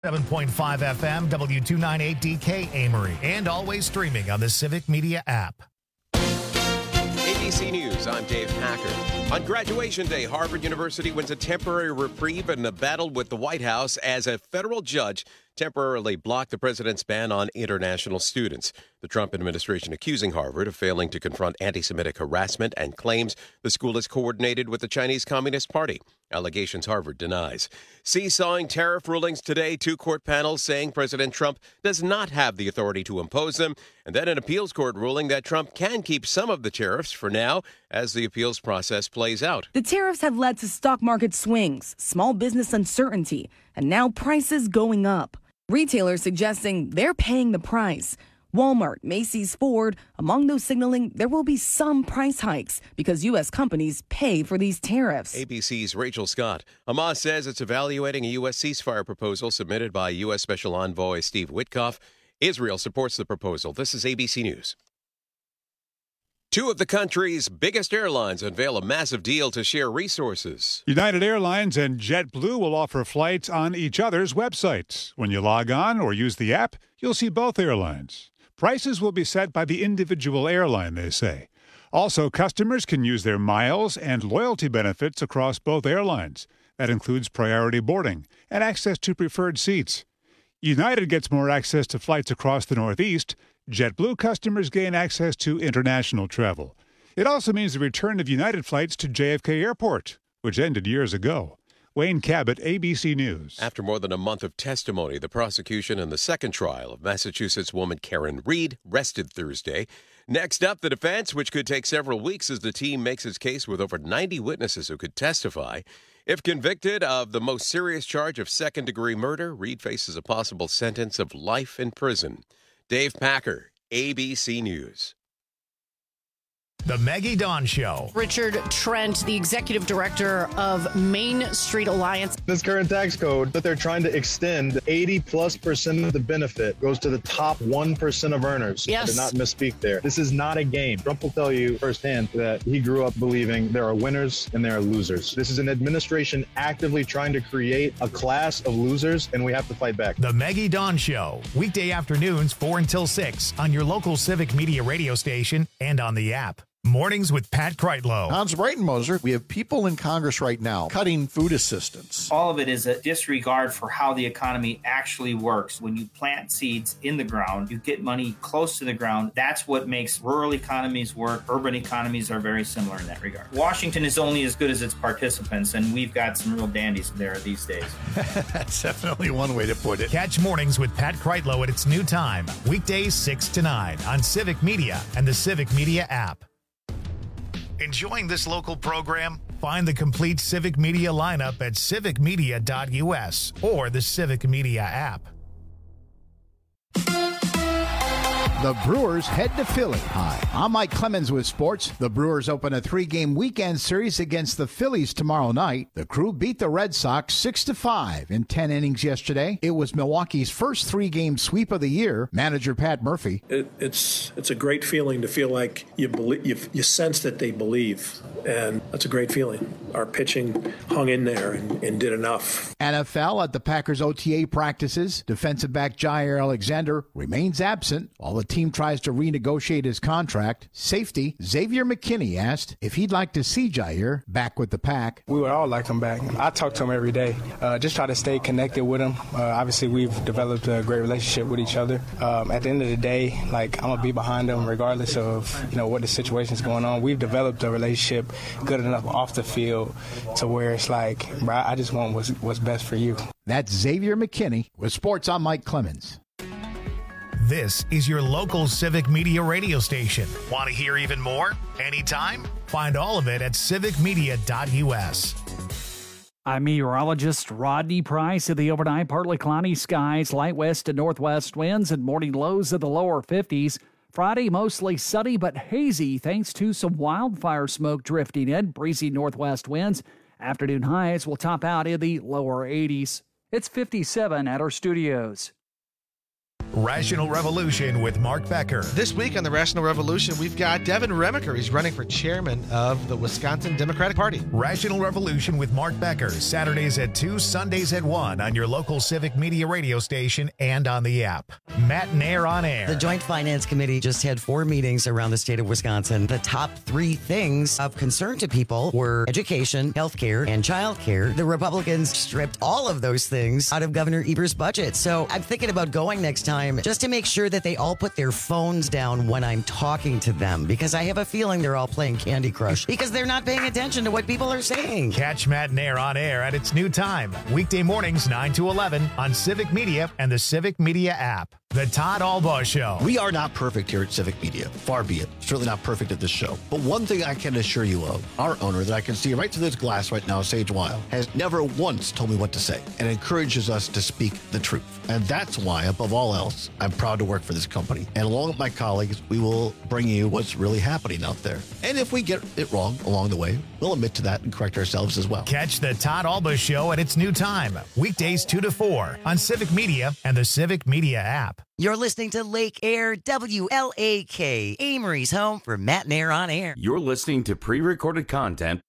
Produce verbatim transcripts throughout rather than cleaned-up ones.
seven point five F M, W two ninety-eight D K Amory, and always streaming on the Civic Media app. A B C News, I'm Dave Packer. On graduation day, Harvard University wins a temporary reprieve in a battle with the White House as a federal judge temporarily blocked the president's ban on international students. The Trump administration accusing Harvard of failing to confront anti-Semitic harassment and claims the school is coordinated with the Chinese Communist Party. Allegations Harvard denies. Seesawing tariff rulings today, two court panels saying President Trump does not have the authority to impose them, and then an appeals court ruling that Trump can keep some of the tariffs for now as the appeals process plays out. The tariffs have led to stock market swings, small business uncertainty, and now prices going up. Retailers suggesting they're paying the price. Walmart, Macy's, Ford, among those signaling there will be some price hikes because U S companies pay for these tariffs. A B C's Rachel Scott. Hamas says it's evaluating a U S ceasefire proposal submitted by U S Special Envoy Steve Witkoff. Israel supports the proposal. This is A B C News. Two of the country's biggest airlines unveil a massive deal to share resources. United Airlines and JetBlue will offer flights on each other's websites. When you log on or use the app, you'll see both airlines. Prices will be set by the individual airline, they say. Also, customers can use their miles and loyalty benefits across both airlines. That includes priority boarding and access to preferred seats. United gets more access to flights across the Northeast. JetBlue customers gain access to international travel. It also means the return of United flights to J F K Airport, which ended years ago. Wayne Cabot, A B C News. After more than a month of testimony, the prosecution in the second trial of Massachusetts woman Karen Reed rested Thursday. Next up, the defense, which could take several weeks as the team makes its case with over ninety witnesses who could testify. If convicted of the most serious charge of second-degree murder, Reed faces a possible sentence of life in prison. Dave Packer, A B C News. The Maggie Dawn Show. Richard Trent, the executive director of Main Street Alliance. This current tax code that they're trying to extend, eighty plus percent of the benefit goes to the top one percent of earners. Yes. I did not misspeak there. This is not a game. Trump will tell you firsthand that he grew up believing there are winners and there are losers. This is an administration actively trying to create a class of losers, and we have to fight back. The Maggie Dawn Show. Weekday afternoons, four until six on your local Civic Media radio station and on the app. Mornings with Pat Kreitlow. Hans Breitenmoser, we have people in Congress right now cutting food assistance. All of it is a disregard for how the economy actually works. When you plant seeds in the ground, you get money close to the ground. That's what makes rural economies work. Urban economies are very similar in that regard. Washington is only as good as its participants, and we've got some real dandies there these days. That's definitely one way to put it. Catch Mornings with Pat Kreitlow at its new time, weekdays six to nine on Civic Media and the Civic Media app. Enjoying this local program? Find the complete Civic Media lineup at civic media dot U S or the Civic Media app. The Brewers head to Philly. Hi, I'm Mike Clemens with sports. The Brewers open a three-game weekend series against the Phillies tomorrow night. The Crew beat the Red Sox six to five in ten innings yesterday. It was Milwaukee's first three-game sweep of the year. Manager Pat Murphy. It, it's it's a great feeling to feel like you believe, you, you sense that they believe, and that's a great feeling. Our pitching hung in there and, and did enough. N F L at the Packers O T A practices. Defensive back Jair Alexander remains absent while the team tries to renegotiate his contract. Safety Xavier McKinney asked if he'd like to see Jair back with the Pack. We would all like him back. I talk to him every day. Uh, just try to stay connected with him. Uh, obviously, we've developed a great relationship with each other. Um, at the end of the day, like I'm gonna be behind him regardless of you know what the situation's going on. We've developed a relationship good enough off the field to where it's like, bro, I just want what's, what's best for you. That's Xavier McKinney with Sports. I'm Mike Clemens. This is your local Civic Media radio station. Want to hear even more? Anytime? Find all of it at civic media dot U S. I'm meteorologist Rodney Price. Of the overnight, partly cloudy skies, light west to northwest winds, and morning lows of the lower fifties. Friday, mostly sunny but hazy thanks to some wildfire smoke drifting in, breezy northwest winds. Afternoon highs will top out in the lower eighties. It's fifty-seven at our studios. Rational Revolution with Mark Becker. This week on the Rational Revolution, we've got Devin Remiker. He's running for chairman of the Wisconsin Democratic Party. Rational Revolution with Mark Becker, Saturdays at two, Sundays at one on your local Civic Media radio station and on the app. Matt Nair on air. The Joint Finance Committee just had four meetings around the state of Wisconsin. The top three things of concern to people were education, health care, and child care. The Republicans stripped all of those things out of Governor Evers' budget. So I'm thinking about going next time just to make sure that they all put their phones down when I'm talking to them, because I have a feeling they're all playing Candy Crush because they're not paying attention to what people are saying. Catch Matt Nair on air at its new time, weekday mornings nine to eleven on Civic Media and the Civic Media app. The Todd Albaugh Show. We are not perfect here at Civic Media. Far be it. Certainly not perfect at this show. But one thing I can assure you of, our owner that I can see right through this glass right now, Sage Weil, has never once told me what to say and encourages us to speak the truth. And that's why, above all else, I'm proud to work for this company. And along with my colleagues, we will bring you what's really happening out there. And if we get it wrong along the way, we'll admit to that and correct ourselves as well. Catch the Todd Albaugh Show at its new time, weekdays two to four on Civic Media and the Civic Media app. You're listening to Lake Air W L A K, Amory's home for Matt Nair on air. You're listening to pre-recorded content.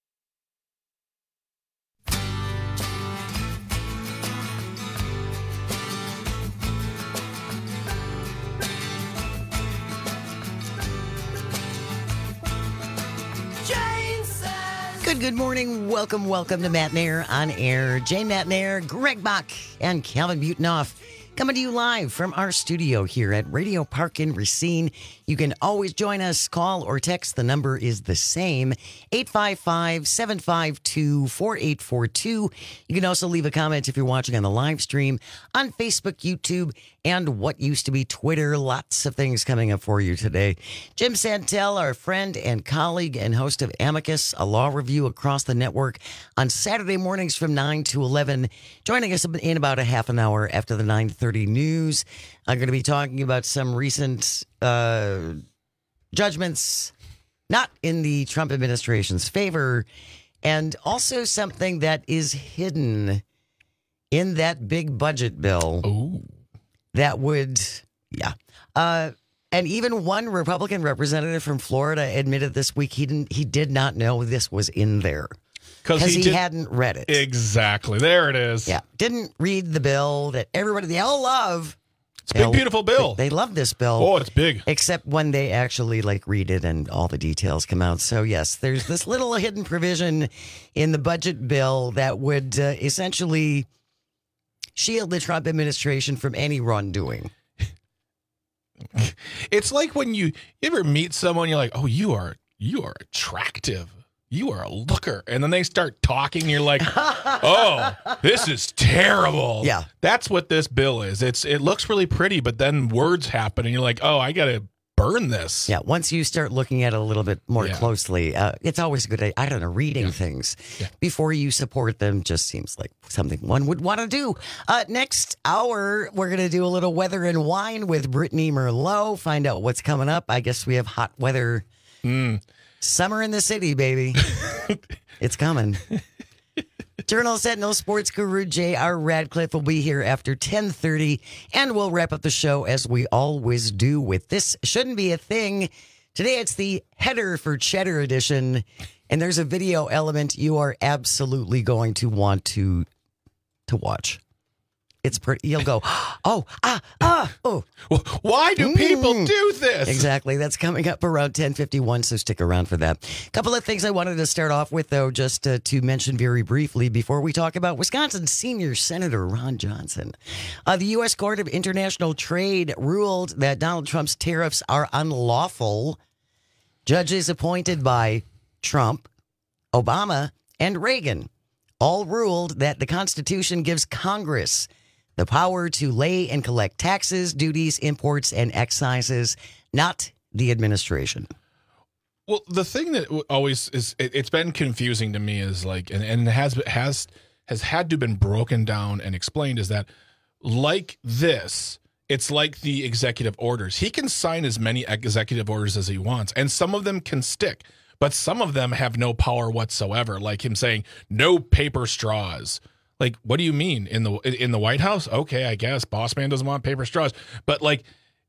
Good, good morning. Welcome, welcome to Matt Nair on air. Jane Matt Nair, Greg Bach, and Calvin Butenoff. Coming to you live from our studio here at Radio Park in Racine. You can always join us, call or text. The number is the same, eight five five, seven five two, four eight four two. You can also leave a comment if you're watching on the live stream on Facebook, YouTube, and what used to be Twitter. Lots of things coming up for you today. Jim Santel, our friend and colleague and host of Amicus, a law review across the network on Saturday mornings from nine to eleven, joining us in about a half an hour after the nine thirty news. I'm going to be talking about some recent uh, judgments not in the Trump administration's favor, and also something that is hidden in that big budget bill. Ooh. That would, yeah. Uh, and even one Republican representative from Florida admitted this week he didn't, he did not know this was in there. Because he, he did, hadn't read it. Exactly. There it is. Yeah. Didn't read the bill that everybody, they all love. It's a big, beautiful bill. They, they love this bill. Oh, it's big. Except when they actually like read it and all the details come out. So, yes, there's this little hidden provision in the budget bill that would uh, essentially shield the Trump administration from any wrongdoing. It's like when you, you ever meet someone, you're like, oh, you are you are attractive. You are a looker. And then they start talking, and you're like, oh, this is terrible. Yeah. That's what this bill is. It's It looks really pretty, but then words happen, and you're like, oh, I got to burn this. Yeah, once you start looking at it a little bit more Yeah. closely, uh, it's always a good idea. I don't know, reading Yeah. things Yeah. before you support them just seems like something one would want to do. Uh, next hour, we're going to do a little weather and wine with Brittany Merlot, find out what's coming up. I guess we have hot weather. Mm. Summer in the city, baby. It's coming. Journal Sentinel sports guru J R Radcliffe will be here after ten thirty, and we'll wrap up the show as we always do with This Shouldn't Be a Thing. Today it's the Header for Cheddar edition, and there's a video element you are absolutely going to want to to watch. It's pretty. You'll go, oh, ah, ah, oh. Why do people Mm. do this? Exactly. That's coming up around ten fifty-one, so stick around for that. A couple of things I wanted to start off with, though, just uh, to mention very briefly before we talk about Wisconsin Senior Senator Ron Johnson. Uh, the U S Court of International Trade ruled that Donald Trump's tariffs are unlawful. Judges appointed by Trump, Obama, and Reagan all ruled that the Constitution gives Congress the power to lay and collect taxes, duties, imports, and excises, not the administration. Well, the thing that always is, it, it's been confusing to me is like, and, and has has has had to been broken down and explained is that, like this, it's like the executive orders. He can sign as many executive orders as he wants, and some of them can stick, but some of them have no power whatsoever. Like him saying no paper straws. Like, what do you mean in the in the White House? Okay, I guess boss man doesn't want paper straws, but like,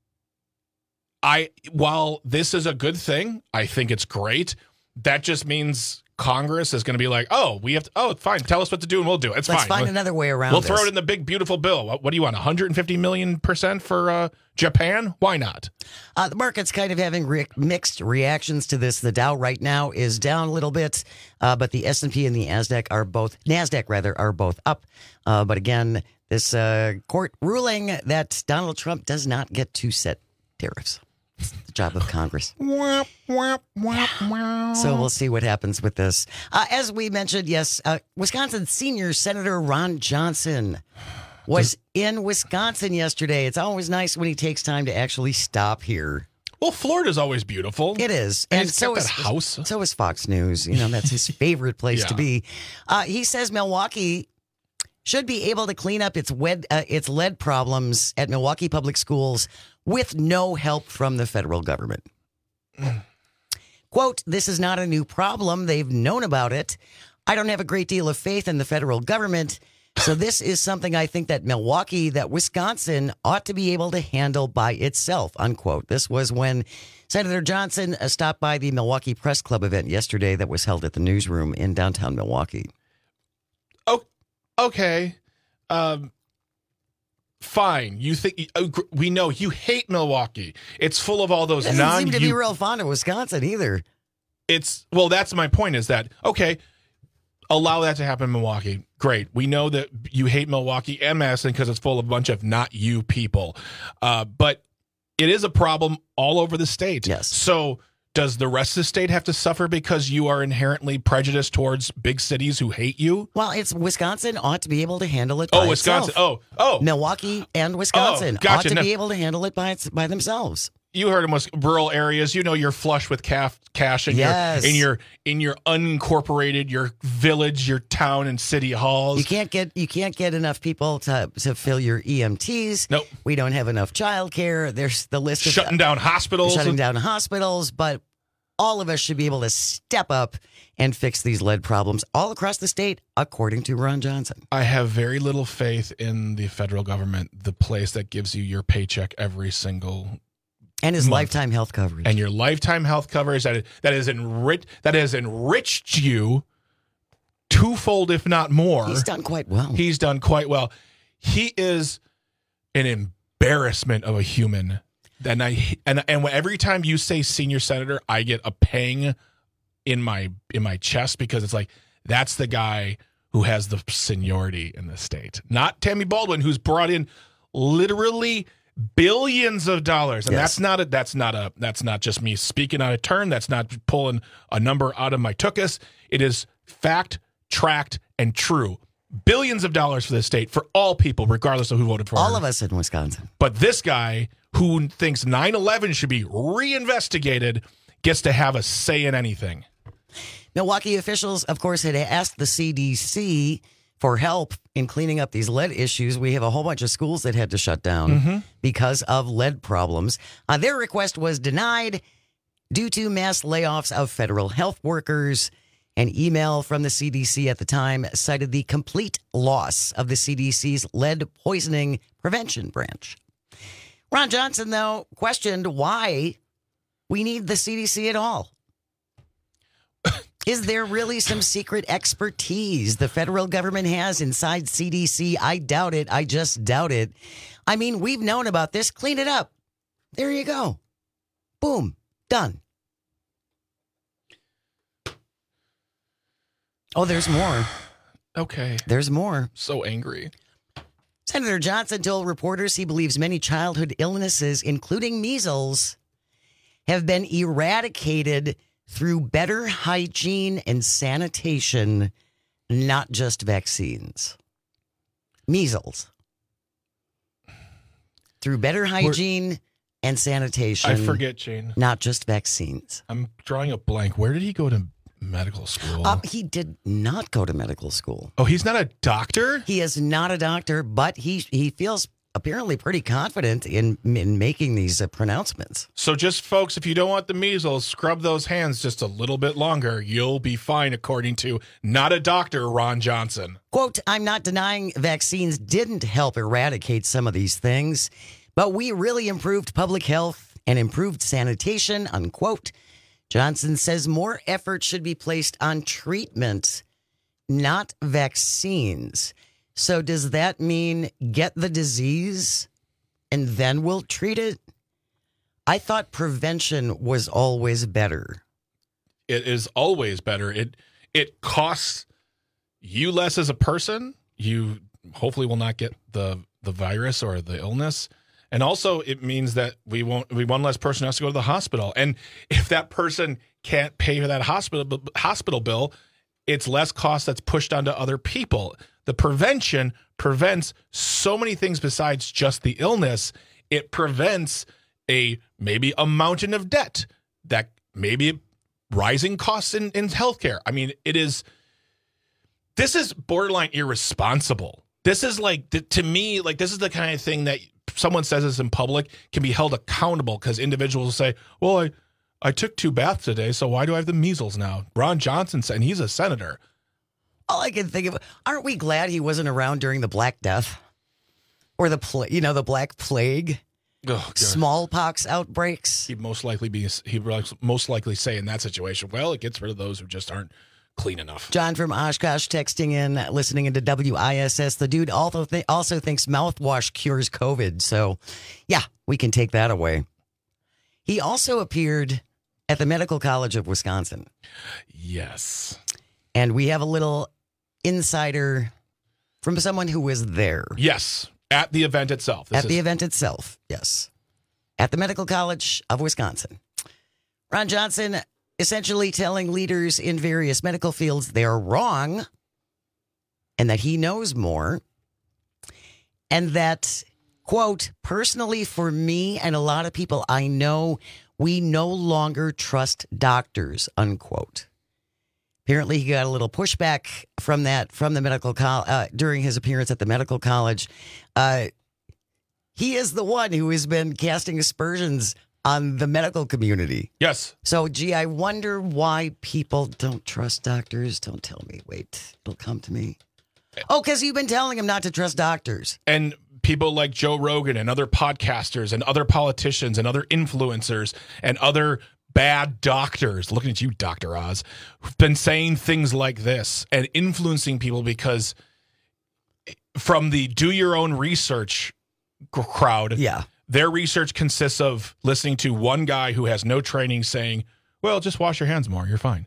I while this is a good thing, I think it's great. That just means Congress is going to be like, oh, we have to, oh, fine, tell us what to do and we'll do it. It's Let's fine. find we'll, another way around We'll this. throw it in the big, beautiful bill. What, what do you want, one hundred fifty million percent for uh, Japan? Why not? Uh, the market's kind of having re- mixed reactions to this. The Dow right now is down a little bit, uh, but the S and P and the NASDAQ are both, NASDAQ rather, are both up. Uh, but again, this uh, court ruling that Donald Trump does not get to set tariffs. It's the job of Congress. Wah, wah, wah, wah. So we'll see what happens with this. Uh, as we mentioned, yes, uh, Wisconsin senior Senator Ron Johnson was in Wisconsin yesterday. It's always nice when he takes time to actually stop here. Well, Florida's always beautiful. It is. And, And it's so got is, that house. so is Fox News. You know, that's his favorite place to Yeah. be. Uh, he says Milwaukee should be able to clean up its, wed, uh, its lead problems at Milwaukee Public Schools with no help from the federal government. Quote, this is not a new problem. They've known about it. I don't have a great deal of faith in the federal government. So this is something I think that Milwaukee, that Wisconsin ought to be able to handle by itself, unquote. This was when Senator Johnson uh, stopped by the Milwaukee Press Club event yesterday that was held at the newsroom in downtown Milwaukee. Oh, okay. Um, fine. You think we know you hate Milwaukee. It's full of all those Doesn't non. seem to be real fond of Wisconsin either. It's well. That's my point. Is that okay? Allow that to happen in Milwaukee. Great. We know that you hate Milwaukee and Madison because it's full of a bunch of not you people. Uh, but it is a problem all over the state. Yes. So does the rest of the state have to suffer because you are inherently prejudiced towards big cities who hate you? Well, it's Wisconsin ought to be able to handle it by Oh, Wisconsin. itself. Oh, oh. Milwaukee and Wisconsin Oh, gotcha. ought to No. be able to handle it by its, by themselves. You heard in most rural areas, you know, you're flush with calf, cash in Yes. your in your in your unincorporated, your village, your town, and city halls. You can't get you can't get enough people to to fill your E M Ts. Nope. We don't have enough childcare. There's the list of Shutting down hospitals. shutting down hospitals, but all of us should be able to step up and fix these lead problems all across the state, according to Ron Johnson. I have very little faith in the federal government, the place that gives you your paycheck every single And his month. lifetime health coverage. And your lifetime health coverage that that is enriched that has enriched you twofold, if not more. He's done quite well. He's done quite well. He is an embarrassment of a human. And I and and every time you say senior senator, I get a pang in my in my chest because it's like that's the guy who has the seniority in the state, not Tammy Baldwin, who's brought in literally billions of dollars, and Yes. that's not a that's not a that's not just me speaking out of turn. That's not pulling a number out of my tuchus. It is fact, tracked, and true. Billions of dollars for the state for all people, regardless of who voted for all her. of us in Wisconsin. But this guy who thinks nine eleven should be reinvestigated gets to have a say in anything. Milwaukee officials, of course, had asked the C D C for help in cleaning up these lead issues. We have a whole bunch of schools that had to shut down Mm-hmm. because of lead problems. Uh, their request was denied due to mass layoffs of federal health workers. An email from the C D C at the time cited the complete loss of the C D C's lead poisoning prevention branch. Ron Johnson, though, questioned why we need the C D C at all. Is there really some secret expertise the federal government has inside C D C? I doubt it. I just doubt it. I mean, we've known about this. Clean it up. There you go. Boom. Done. Oh, there's more. Okay. There's more. So angry. Senator Johnson told reporters he believes many childhood illnesses, including measles, have been eradicated through better hygiene and sanitation, not just vaccines. Measles. Through better hygiene We're, and sanitation. I forget, Jane. Not just vaccines. I'm drawing a blank. Where did he go to medical school? Uh, he did not go to medical school. Oh, he's not a doctor? He is not a doctor, but he he feels apparently pretty confident in in making these uh, pronouncements. So just, folks, if you don't want the measles, scrub those hands just a little bit longer. You'll be fine, according to not a doctor, Ron Johnson. Quote, I'm not denying vaccines didn't help eradicate some of these things, but we really improved public health and improved sanitation, unquote. Johnson says more effort should be placed on treatment, not vaccines. So does that mean get the disease and then we'll treat it? I thought prevention was always better. It is always better. It it costs you less as a person. You hopefully will not get the the virus or the illness. And also it means that we won't we one less person has to go to the hospital. And if that person can't pay for that hospital hospital bill, it's less cost that's pushed onto other people. The prevention prevents so many things besides just the illness. It prevents a maybe a mountain of debt, that maybe rising costs in, in healthcare. I mean, it is, this is borderline irresponsible. This is like, to me, like this is the kind of thing that someone says this in public can be held accountable, because individuals will say, well, I, I took two baths today, so why do I have the measles now? Ron Johnson said, and he's a senator. All I can think of, aren't we glad he wasn't around during the Black Death or the, pl- you know, the Black Plague, oh, smallpox outbreaks? He'd most likely be, he'd most likely say in that situation, well, it gets rid of those who just aren't clean enough. John from Oshkosh texting in, listening into W I S S. The dude also, th- also thinks mouthwash cures COVID. So, yeah, we can take that away. He also appeared at the Medical College of Wisconsin. Yes. And we have a little insider from someone who was there. Yes, at the event itself. This at is- the event itself, yes. At the Medical College of Wisconsin. Ron Johnson essentially telling leaders in various medical fields they're wrong and that he knows more. And that, quote, personally for me and a lot of people I know, we no longer trust doctors, unquote. Apparently, he got a little pushback from that, from the medical college, uh, during his appearance at the medical college. Uh, he is the one who has been casting aspersions on the medical community. Yes. So, gee, I wonder why people don't trust doctors. Don't tell me. Wait, it'll come to me. Oh, because you've been telling him not to trust doctors. And people like Joe Rogan and other podcasters and other politicians and other influencers and other bad doctors, looking at you, Doctor Oz, who've been saying things like this and influencing people, because from the do your own research crowd, yeah, their research consists of listening to one guy who has no training saying, well, just wash your hands more, you're fine.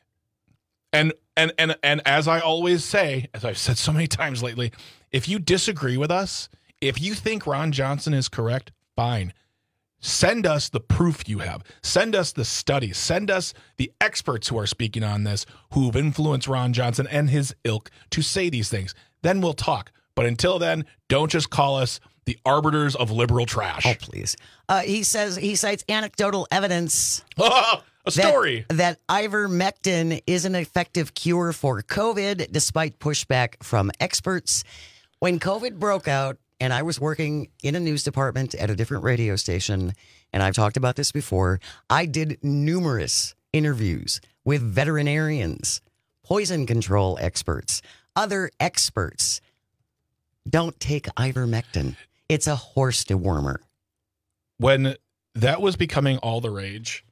And and and and as I always say, as I've said so many times lately, if you disagree with us, if you think Ron Johnson is correct, fine. Send us the proof you have. Send us the studies. Send us the experts who are speaking on this, who've influenced Ron Johnson and his ilk to say these things. Then we'll talk. But until then, don't just call us the arbiters of liberal trash. Oh, please. Uh, he says he cites anecdotal evidence. A story. That, that ivermectin is an effective cure for COVID, despite pushback from experts. When COVID broke out, and I was working in a news department at a different radio station, and I've talked about this before, I did numerous interviews with veterinarians, poison control experts, other experts. Don't take ivermectin. It's a horse dewormer. When that was becoming all the rage,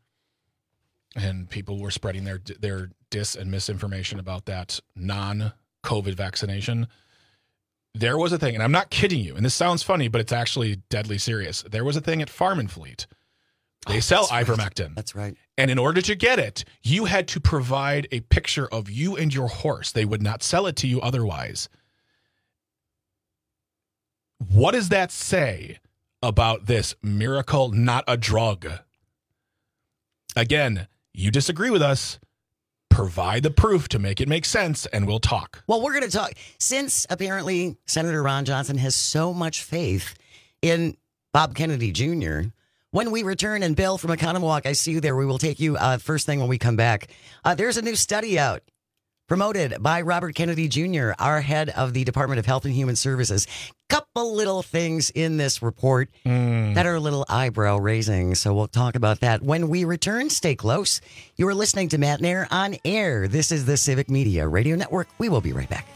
and people were spreading their their dis and misinformation about that non-COVID vaccination, there was a thing, and I'm not kidding you, and this sounds funny, but it's actually deadly serious. There was a thing at Farm and Fleet. They oh, sell that's ivermectin. Right. That's right. And in order to get it, you had to provide a picture of you and your horse. They would not sell it to you otherwise. What does that say about this miracle, not a drug? Again, you disagree with us. Provide the proof to make it make sense, and we'll talk. Well, we're going to talk. Since apparently Senator Ron Johnson has so much faith in Bob Kennedy Junior, when we return, and Bill from Economwalk, I see you there. We will take you uh, first thing when we come back. Uh, there's a new study out promoted by Robert Kennedy Junior, our head of the Department of Health and Human Services. Couple little things in this report mm. that are a little eyebrow raising. So we'll talk about that when we return. Stay close. You are listening to Matt Nair on Air. This is the Civic Media Radio Network. We will be right back.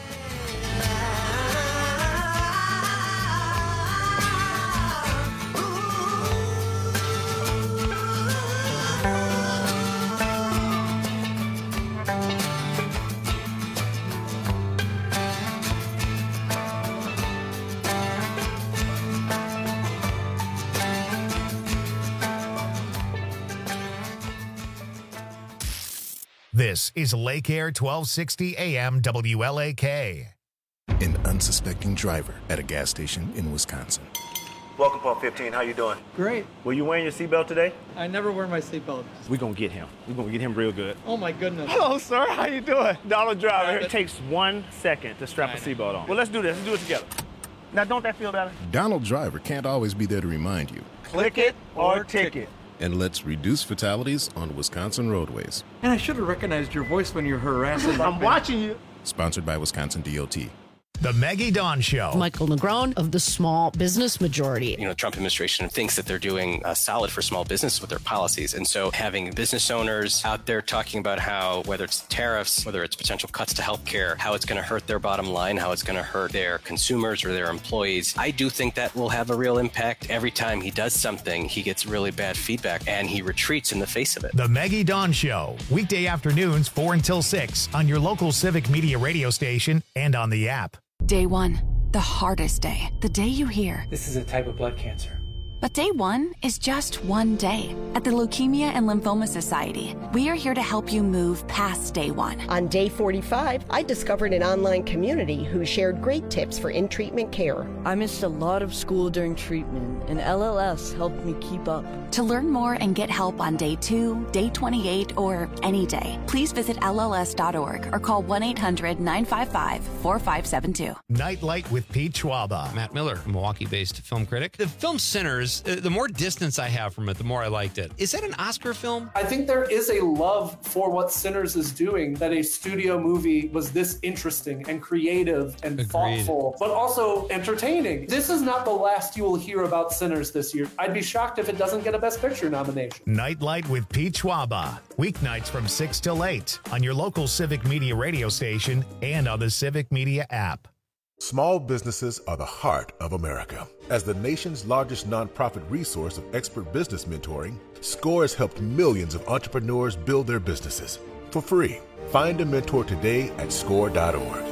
This is Lake Air twelve sixty A M W L A K. An unsuspecting driver at a gas station in Wisconsin. Welcome, Pump fifteen. How you doing? Great. Were you wearing your seatbelt today? I never wear my seatbelt. We're going to get him. We're going to get him real good. Oh, my goodness. Hello, sir. How you doing? Donald Driver. It takes one second to strap a seatbelt on. Well, let's do this. Let's do it together. Now, don't that feel better? Donald Driver can't always be there to remind you. Click it or ticket. And let's reduce fatalities on Wisconsin roadways. And I should have recognized your voice when you're harassing. I'm watching you. Sponsored by Wisconsin D O T. The Maggie Dawn Show. Michael Negron of the Small Business Majority. You know, Trump administration thinks that they're doing uh, solid for small business with their policies. And so having business owners out there talking about how, whether it's tariffs, whether it's potential cuts to healthcare, how it's going to hurt their bottom line, how it's going to hurt their consumers or their employees. I do think that will have a real impact. Every time he does something, he gets really bad feedback and he retreats in the face of it. The Maggie Dawn Show. Weekday afternoons, four until six on your local Civic Media radio station and on the app. Day one, the hardest day, the day you hear, this is a type of blood cancer. But day one is just one day. At the Leukemia and Lymphoma Society, we are here to help you move past day one. On day forty-five, I discovered an online community who shared great tips for in-treatment care. I missed a lot of school during treatment, and L L S helped me keep up. To learn more and get help on day two, day twenty-eight, or any day, please visit L L S dot org or call one eight hundred nine five five four five seven two. Nightlight with Pete Schwaba. Matt Miller, a Milwaukee-based film critic. The film Sinners, uh, the more distance I have from it, the more I liked it. Is that an Oscar film? I think there is a love for what Sinners is doing, that a studio movie was this interesting and creative and Agreed. thoughtful, but also entertaining. This is not the last you will hear about Sinners this year. I'd be shocked if it doesn't get a Best Picture nomination. Nightlight with Pete Schwaba. Weeknights from six till eight on your local Civic Media radio station and on the Civic Media app. Small businesses are the heart of America. As the nation's largest nonprofit resource of expert business mentoring, SCORE has helped millions of entrepreneurs build their businesses for free. Find a mentor today at score dot org.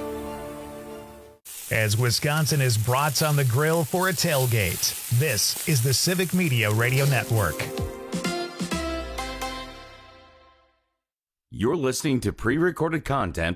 As Wisconsin is brats on the grill for a tailgate, this is the Civic Media Radio Network. You're listening to pre-recorded content.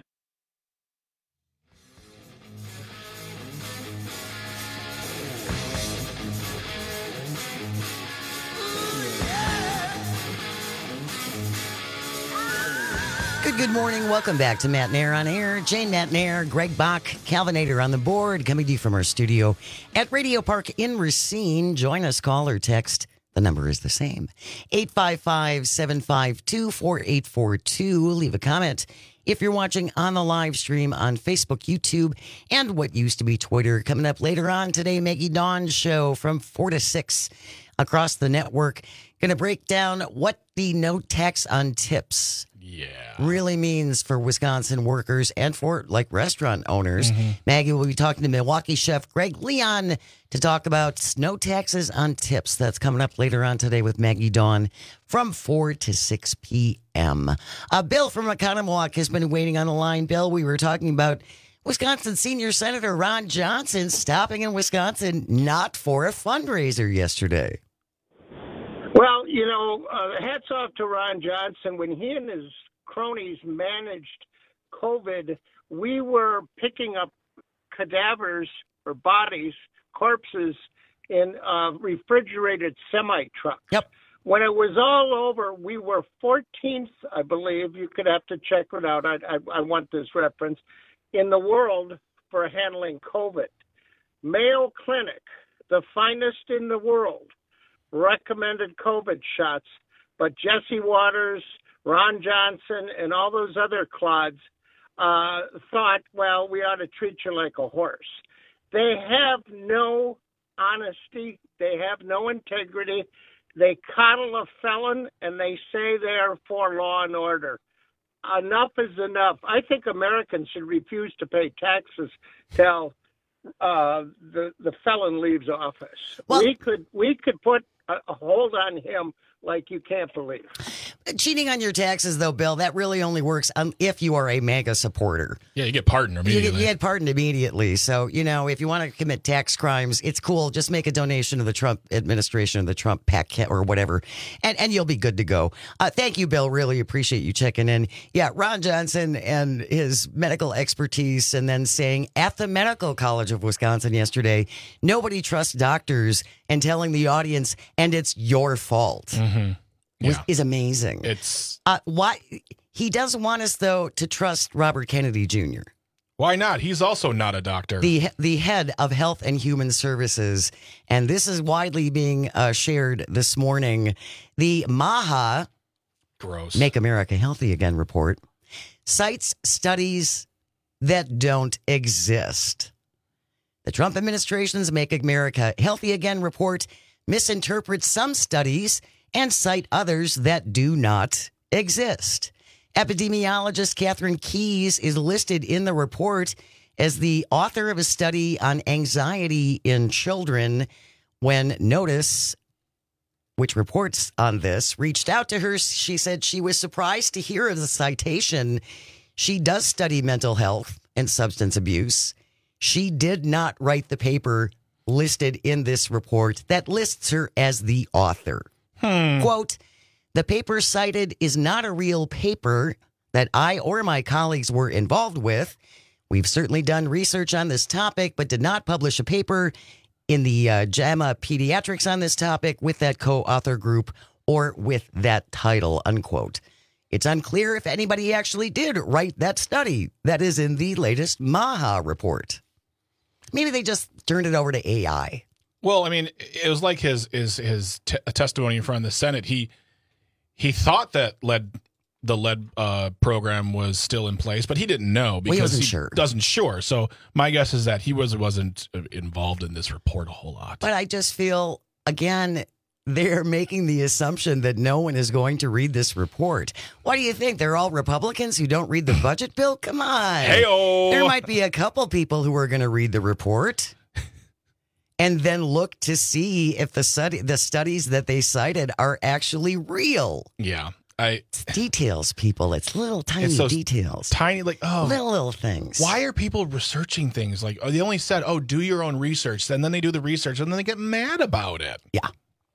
Good, good morning. Welcome back to Matt Nair on Air. Jane Matt Nair, Greg Bach, Calvinator on the board, coming to you from our studio at Radio Park in Racine. Join us, call or text. The number is the same. eight five five, seven five two, four eight four two. Leave a comment if you're watching on the live stream on Facebook, YouTube, and what used to be Twitter. Coming up later on today, Maggie Dawn Show from four to six across the network. Going to break down what the no tax on tips yeah. really means for Wisconsin workers and for like restaurant owners. Mm-hmm. Maggie will be talking to Milwaukee chef Greg Leon to talk about no taxes on tips. That's coming up later on today with Maggie Dawn from four to six p.m. Uh, Bill from Oconomowoc has been waiting on the line. Bill, we were talking about Wisconsin Senior Senator Ron Johnson stopping in Wisconsin not for a fundraiser yesterday. Well, you know, uh, hats off to Ron Johnson. When he and his cronies managed COVID, we were picking up cadavers or bodies, corpses in uh, refrigerated semi-trucks. Yep. When it was all over, we were fourteenth, I believe. You could have to check it out. I, I, I want this reference in the world for handling COVID. Mayo Clinic, the finest in the world, recommended COVID shots, but Jesse Waters, Ron Johnson, and all those other clods uh, thought, well, we ought to treat you like a horse. They have no honesty. They have no integrity. They coddle a felon, and they say they're for law and order. Enough is enough. I think Americans should refuse to pay taxes till uh, the the felon leaves office. Well, we could we could put a, a hold on him like you can't believe. Cheating on your taxes, though, Bill, that really only works um, if you are a MAGA supporter. Yeah, you get pardoned immediately. You get, you get pardoned immediately. So, you know, if you want to commit tax crimes, it's cool. Just make a donation to the Trump administration, the Trump PAC or whatever, and, and you'll be good to go. Uh, thank you, Bill. Really appreciate you checking in. Yeah, Ron Johnson and his medical expertise, and then saying at the Medical College of Wisconsin yesterday, nobody trusts doctors, and telling the audience, and it's your fault. Mm-hmm. Yeah. Is amazing. It's uh, why he does want us, though, to trust Robert Kennedy Junior Why not? He's also not a doctor. The the head of Health and Human Services, and this is widely being uh, shared this morning. The MAHA, gross, Make America Healthy Again report cites studies that don't exist. The Trump administration's Make America Healthy Again report misinterprets some studies and cite others that do not exist. Epidemiologist Catherine Keyes is listed in the report as the author of a study on anxiety in children. When Notice, which reports on this, reached out to her, she said she was surprised to hear of the citation. She does study mental health and substance abuse. She did not write the paper listed in this report that lists her as the author. Hmm. Quote, the paper cited is not a real paper that I or my colleagues were involved with. We've certainly done research on this topic, but did not publish a paper in the uh, JAMA Pediatrics on this topic with that co-author group or with that title, unquote. It's unclear if anybody actually did write that study that is in the latest MAHA report. Maybe they just turned it over to A I. Well, I mean, it was like his his his t- testimony in front of the Senate. He he thought that lead the lead uh, program was still in place, but he didn't know because well, he wasn't he sure. doesn't sure. So my guess is that he was wasn't involved in this report a whole lot. But I just feel again they're making the assumption that no one is going to read this report. What do you think? They're all Republicans who don't read the budget bill? Come on. Hey-o. There might be a couple people who are going to read the report and then look to see if the study, the studies that they cited are actually real. Yeah. I it's details, people. It's little tiny it's details. Tiny, like, oh. Little, little things. Why are people researching things? Like, oh, they only said, oh, do your own research. And then they do the research and then they get mad about it. Yeah.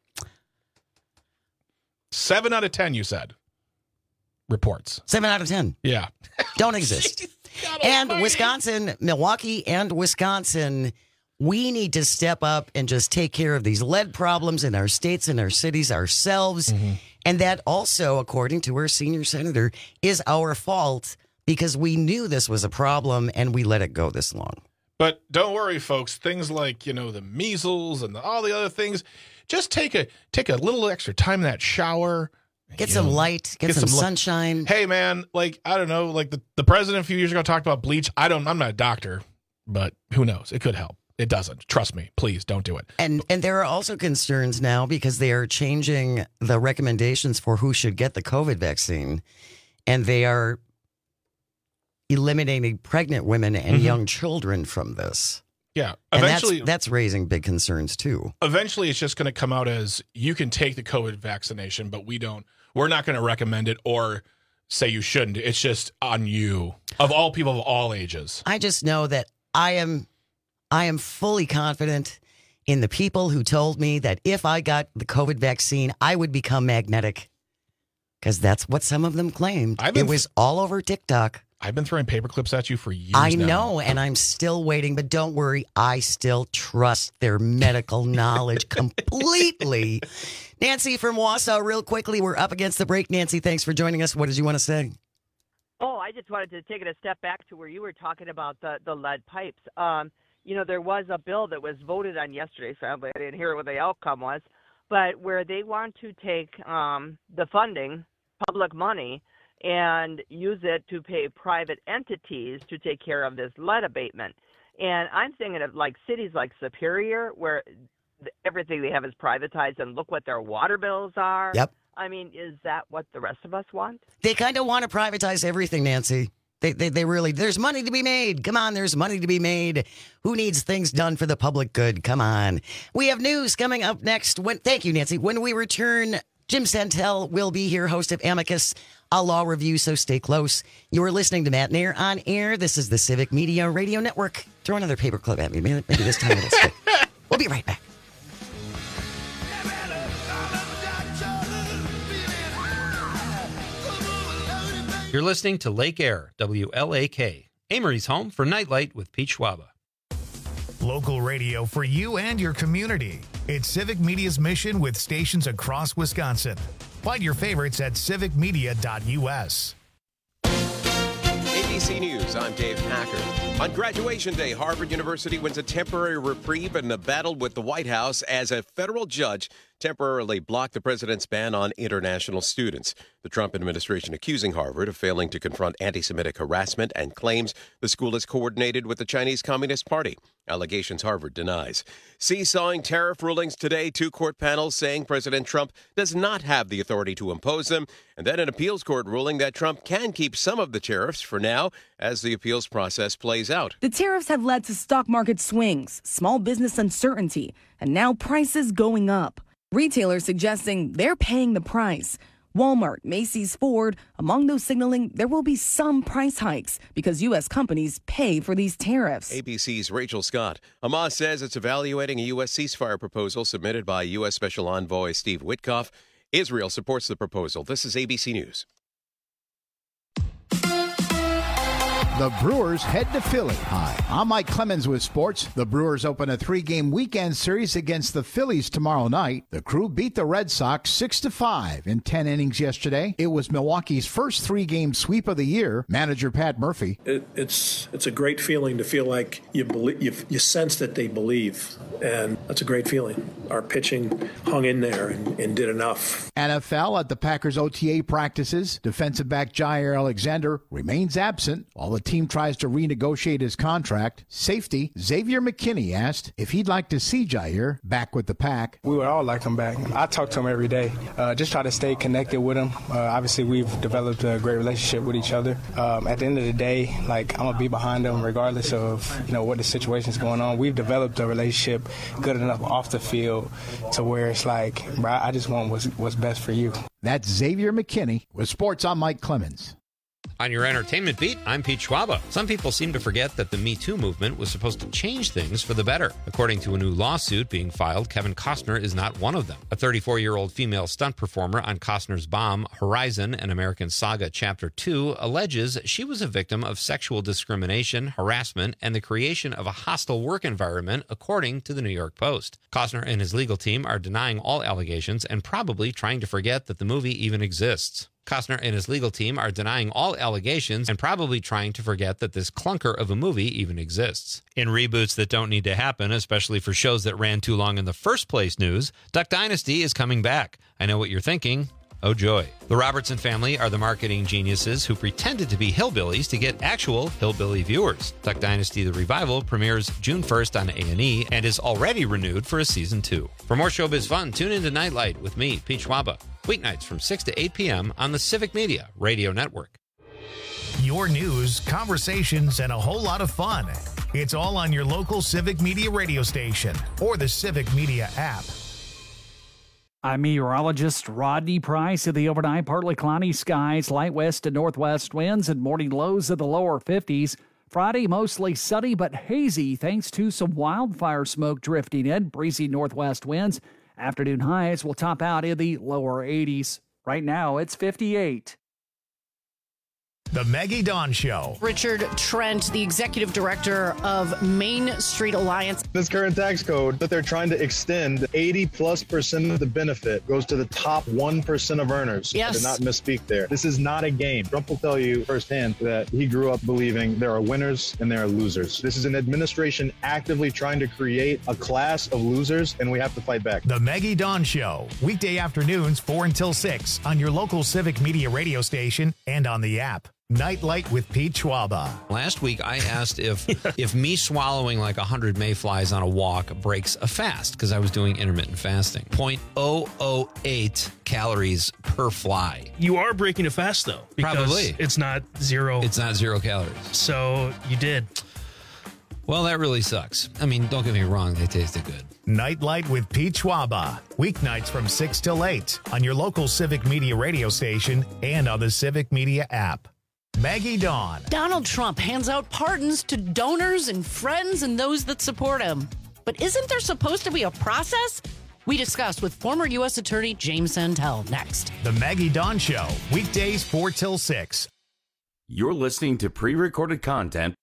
Seven out of ten, you said. Reports. Seven out of ten. Yeah. Don't exist. And Wisconsin, Milwaukee and Wisconsin, we need to step up and just take care of these lead problems in our states and our cities ourselves. Mm-hmm. And that also, according to our senior senator, is our fault because we knew this was a problem and we let it go this long. But don't worry, folks. Things like, you know, the measles and the, all the other things, just take a take a little extra time in that shower. Get some know, light, get, get some, some sunshine. Hey, man, like, I don't know, like the, the president a few years ago talked about bleach. I don't, I'm not a doctor, but who knows? It could help. It doesn't. Trust me. Please don't do it. And and there are also concerns now because they are changing the recommendations for who should get the COVID vaccine. And they are eliminating pregnant women and mm-hmm. young children from this. Yeah. Eventually, and that's, that's raising big concerns, too. Eventually, it's just going to come out as you can take the COVID vaccination, but we don't. We're not going to recommend it or say you shouldn't. It's just on you, of all people of all ages. I just know that I am, I am fully confident in the people who told me that if I got the COVID vaccine, I would become magnetic. Because that's what some of them claimed. It was all over TikTok. I've been throwing paper clips at you for years I now. know, and I'm still waiting. But don't worry, I still trust their medical knowledge completely. Nancy from Wausau, real quickly, we're up against the break. Nancy, thanks for joining us. What did you want to say? Oh, I just wanted to take it a step back to where you were talking about the, the lead pipes. Um, you know, there was a bill that was voted on yesterday. Sadly, I didn't hear what the outcome was. But where they want to take um, the funding, public money, and use it to pay private entities to take care of this lead abatement. And I'm thinking of like cities like Superior, where everything they have is privatized, and look what their water bills are. Yep. I mean, is that what the rest of us want? They kind of want to privatize everything, Nancy. They, they they really, there's money to be made. Come on, there's money to be made. Who needs things done for the public good? Come on. We have news coming up next. When, thank you, Nancy. When we return, Jim Santel will be here, host of Amicus, a law review, so stay close. You are listening to Matt Nair on air. This is the Civic Media Radio Network. Throw another paperclip at me. Maybe, maybe this time it'll stick. We'll be right back. You're listening to Lake Air, W L A K, Amory's home for Nightlight with Pete Schwaba. Local radio for you and your community. It's Civic Media's mission with stations across Wisconsin. Find your favorites at civic media dot u s. A B C News, I'm Dave Packard. On graduation day, Harvard University wins a temporary reprieve in a battle with the White House as a federal judge temporarily blocked the president's ban on international students. The Trump administration accusing Harvard of failing to confront anti-Semitic harassment and claims the school is coordinated with the Chinese Communist Party. Allegations Harvard denies. Seesawing tariff rulings today, two court panels saying President Trump does not have the authority to impose them, and then an appeals court ruling that Trump can keep some of the tariffs for now as the appeals process plays out. The tariffs have led to stock market swings, small business uncertainty, and now prices going up. Retailers suggesting they're paying the price. Walmart, Macy's, Ford, among those signaling there will be some price hikes because U S companies pay for these tariffs. A B C's Rachel Scott. Hamas says it's evaluating a U S ceasefire proposal submitted by U S Special Envoy Steve Witkoff. Israel supports the proposal. This is A B C News. The Brewers head to Philly. Hi, I'm Mike Clemens with sports. The Brewers open a three-game weekend series against the Phillies tomorrow night. The Crew beat the Red Sox six to five in ten innings yesterday. It was Milwaukee's first three-game sweep of the year. Manager Pat Murphy. It, it's it's a great feeling to feel like you believe, you, you sense that they believe, and that's a great feeling. Our pitching hung in there and, and did enough. N F L at the Packers O T A practices. Defensive back Jair Alexander remains absent while the team tries to renegotiate his contract. Safety Xavier McKinney asked if he'd like to see Jair back with the Pack. We would all like him back. I talk to him every day. Uh, just try to stay connected with him. Uh, obviously, we've developed a great relationship with each other. Um, at the end of the day, like I'm gonna be behind him regardless of you know what the situation's going on. We've developed a relationship good enough off the field to where it's like, bro, I just want what's, what's best for you. That's Xavier McKinney. With sports, I'm Mike Clemens. On your entertainment beat, I'm Pete Schwaba. Some people seem to forget that the Me Too movement was supposed to change things for the better. According to a new lawsuit being filed, Kevin Costner is not one of them. A thirty-four-year-old female stunt performer on Costner's bomb, Horizon, an American Saga Chapter two, alleges she was a victim of sexual discrimination, harassment, and the creation of a hostile work environment, according to the New York Post. Costner and his legal team are denying all allegations and probably trying to forget that the movie even exists. Costner and his legal team are denying all allegations and probably trying to forget that this clunker of a movie even exists. In reboots that don't need to happen, especially for shows that ran too long in the first place news, Duck Dynasty is coming back. I know what you're thinking. Oh, joy. The Robertson family are the marketing geniuses who pretended to be hillbillies to get actual hillbilly viewers. Duck Dynasty The Revival premieres June first on A and E and is already renewed for a season two. For more showbiz fun, tune into Nightlight with me, Pete Schwaba. Weeknights from six to eight p.m. on the Civic Media Radio Network. Your news, conversations, and a whole lot of fun. It's all on your local Civic Media radio station or the Civic Media app. I'm meteorologist Rodney Price. Of the overnight, partly cloudy skies, light west to northwest winds, and morning lows of the lower fifties. Friday, mostly sunny but hazy thanks to some wildfire smoke drifting in, breezy northwest winds. Afternoon highs will top out in the lower eighties. Right now, it's fifty-eight. The Maggie Dawn Show. Richard Trent, the executive director of Main Street Alliance. This current tax code that they're trying to extend, eighty plus percent of the benefit goes to the top one percent of earners. Yes. I did not misspeak there. This is not a game. Trump will tell you firsthand that he grew up believing there are winners and there are losers. This is an administration actively trying to create a class of losers, and we have to fight back. The Maggie Dawn Show, weekday afternoons four until six on your local Civic Media radio station and on the app. Nightlight with Pete Schwaba. Last week, I asked if if me swallowing like one hundred mayflies on a walk breaks a fast, because I was doing intermittent fasting. zero point zero zero eight calories per fly. You are breaking a fast, though. Because Probably. It's not zero. It's not zero calories. So you did. Well, that really sucks. I mean, don't get me wrong. They tasted good. Nightlight with Pete Schwaba. Weeknights from six till eight on your local Civic Media radio station and on the Civic Media app. Maggie Dawn. Donald Trump hands out pardons to donors and friends and those that support him. But isn't there supposed to be a process? We discuss with former U S Attorney James Santel next. The Maggie Dawn Show, weekdays four till six. You're listening to pre-recorded content.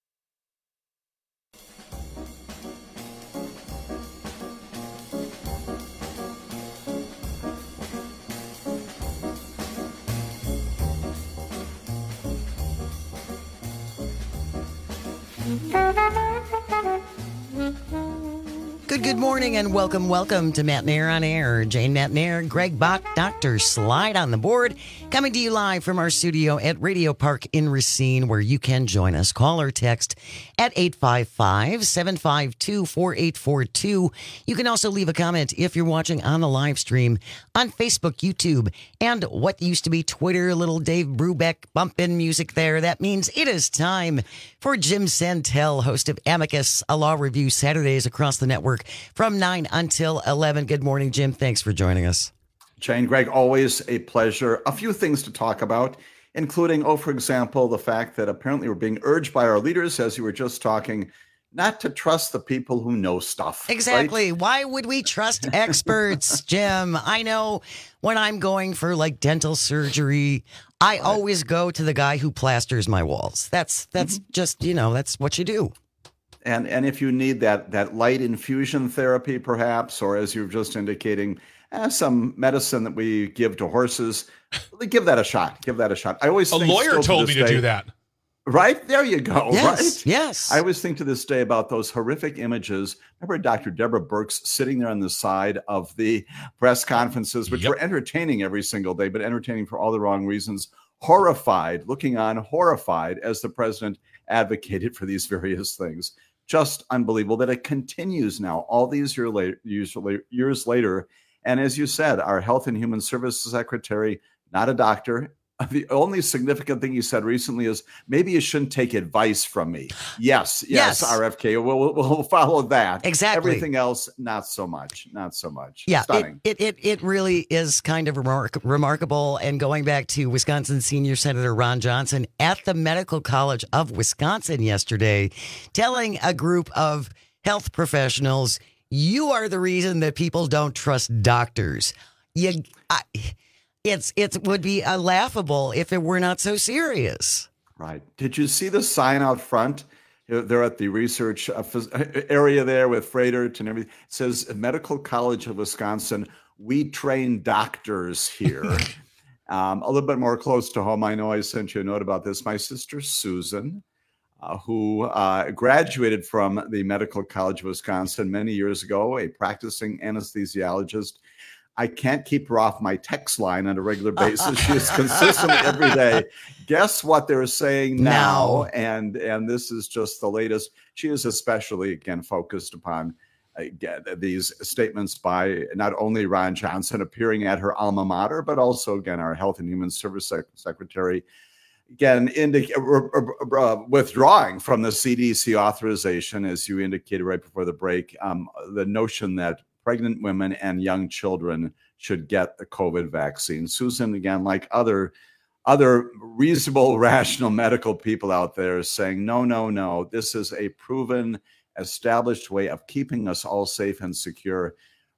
Good, good morning and welcome, welcome to Matt Nair on Air. Jane Matt Nair, Greg Bach, Doctor Slide on the board, coming to you live from our studio at Radio Park in Racine, where you can join us. Call or text at eight five five, seven five two, four eight four two. You can also leave a comment if you're watching on the live stream on Facebook, YouTube, and what used to be Twitter. Little Dave Brubeck bumping music there. That means it is time for Jim Santel, host of Amicus, a law review Saturdays across the network from nine until eleven. Good morning, Jim. Thanks for joining us. Jane, Greg, always a pleasure. A few things to talk about, including, oh, for example, the fact that apparently we're being urged by our leaders, as you were just talking, not to trust the people who know stuff. Exactly. Right? Why would we trust experts, Jim? I know when I'm going for like dental surgery, I right. always go to the guy who plasters my walls. That's that's mm-hmm. just, you know, that's what you do. And and if you need that that light infusion therapy, perhaps, or as you're just indicating, eh, some medicine that we give to horses, give that a shot. Give that a shot. I always a think lawyer told me to to do that. Right? There you go. Yes, right? Yes. I always think to this day about those horrific images. Remember Doctor Deborah Birx sitting there on the side of the press conferences, which yep. were entertaining every single day, but entertaining for all the wrong reasons. Horrified, looking on, horrified as the president advocated for these various things. Just unbelievable that it continues now, all these year later, years later. And as you said, our Health and Human Services Secretary, not a doctor. The only significant thing he said recently is maybe you shouldn't take advice from me. Yes, yes, yes. R F K. We'll, we'll, we'll follow that. Exactly. Everything else, not so much. Not so much. Yeah, Stunning. It, it, it, it really is kind of remark- remarkable. And going back to Wisconsin Senior Senator Ron Johnson at the Medical College of Wisconsin yesterday, telling a group of health professionals, you are the reason that people don't trust doctors. You... I, It's it would be uh, laughable if it were not so serious. Right. Did you see the sign out front? They're at the research area there with Freighter and everything. It says Medical College of Wisconsin. We train doctors here. um, a little bit more close to home. I know I sent you a note about this. My sister Susan, uh, who uh, graduated from the Medical College of Wisconsin many years ago, a practicing anesthesiologist. I can't keep her off my text line on a regular basis. She is consistently every day. Guess what they're saying now? now? And and this is just the latest. She is especially, again, focused upon uh, these statements by not only Ron Johnson appearing at her alma mater, but also, again, our Health and Human Service Sec- Secretary, again, indica- uh, uh, withdrawing from the C D C authorization, as you indicated right before the break, um, the notion that pregnant women and young children should get the COVID vaccine. Susan, again, like other other reasonable, rational medical people out there, is saying, no, no, no, this is a proven, established way of keeping us all safe and secure.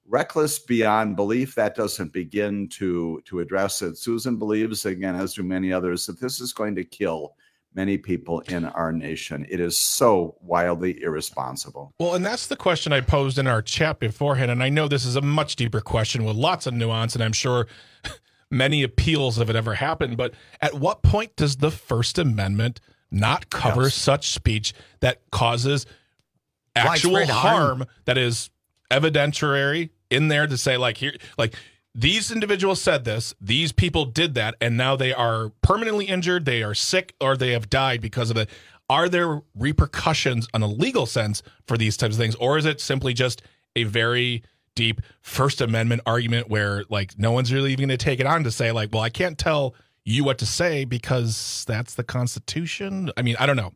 reckless beyond belief, that doesn't begin to, to address it. Susan believes, again, as do many others, that this is going to kill many people in our nation. It is so wildly irresponsible. Well, and that's the question I posed in our chat beforehand. And I know this is a much deeper question with lots of nuance, and I'm sure many appeals if it ever happened. But at what point does the First Amendment not cover yes. such speech that causes actual harm, harm that is evidentiary in there to say, like, here, like, these individuals said this, these people did that, and now they are permanently injured, they are sick, or they have died because of it. Are there repercussions on a legal sense for these types of things, or is it simply just a very deep First Amendment argument where, like, no one's really even going to take it on to say, like, well, I can't tell you what to say because that's the Constitution? I mean, I don't know.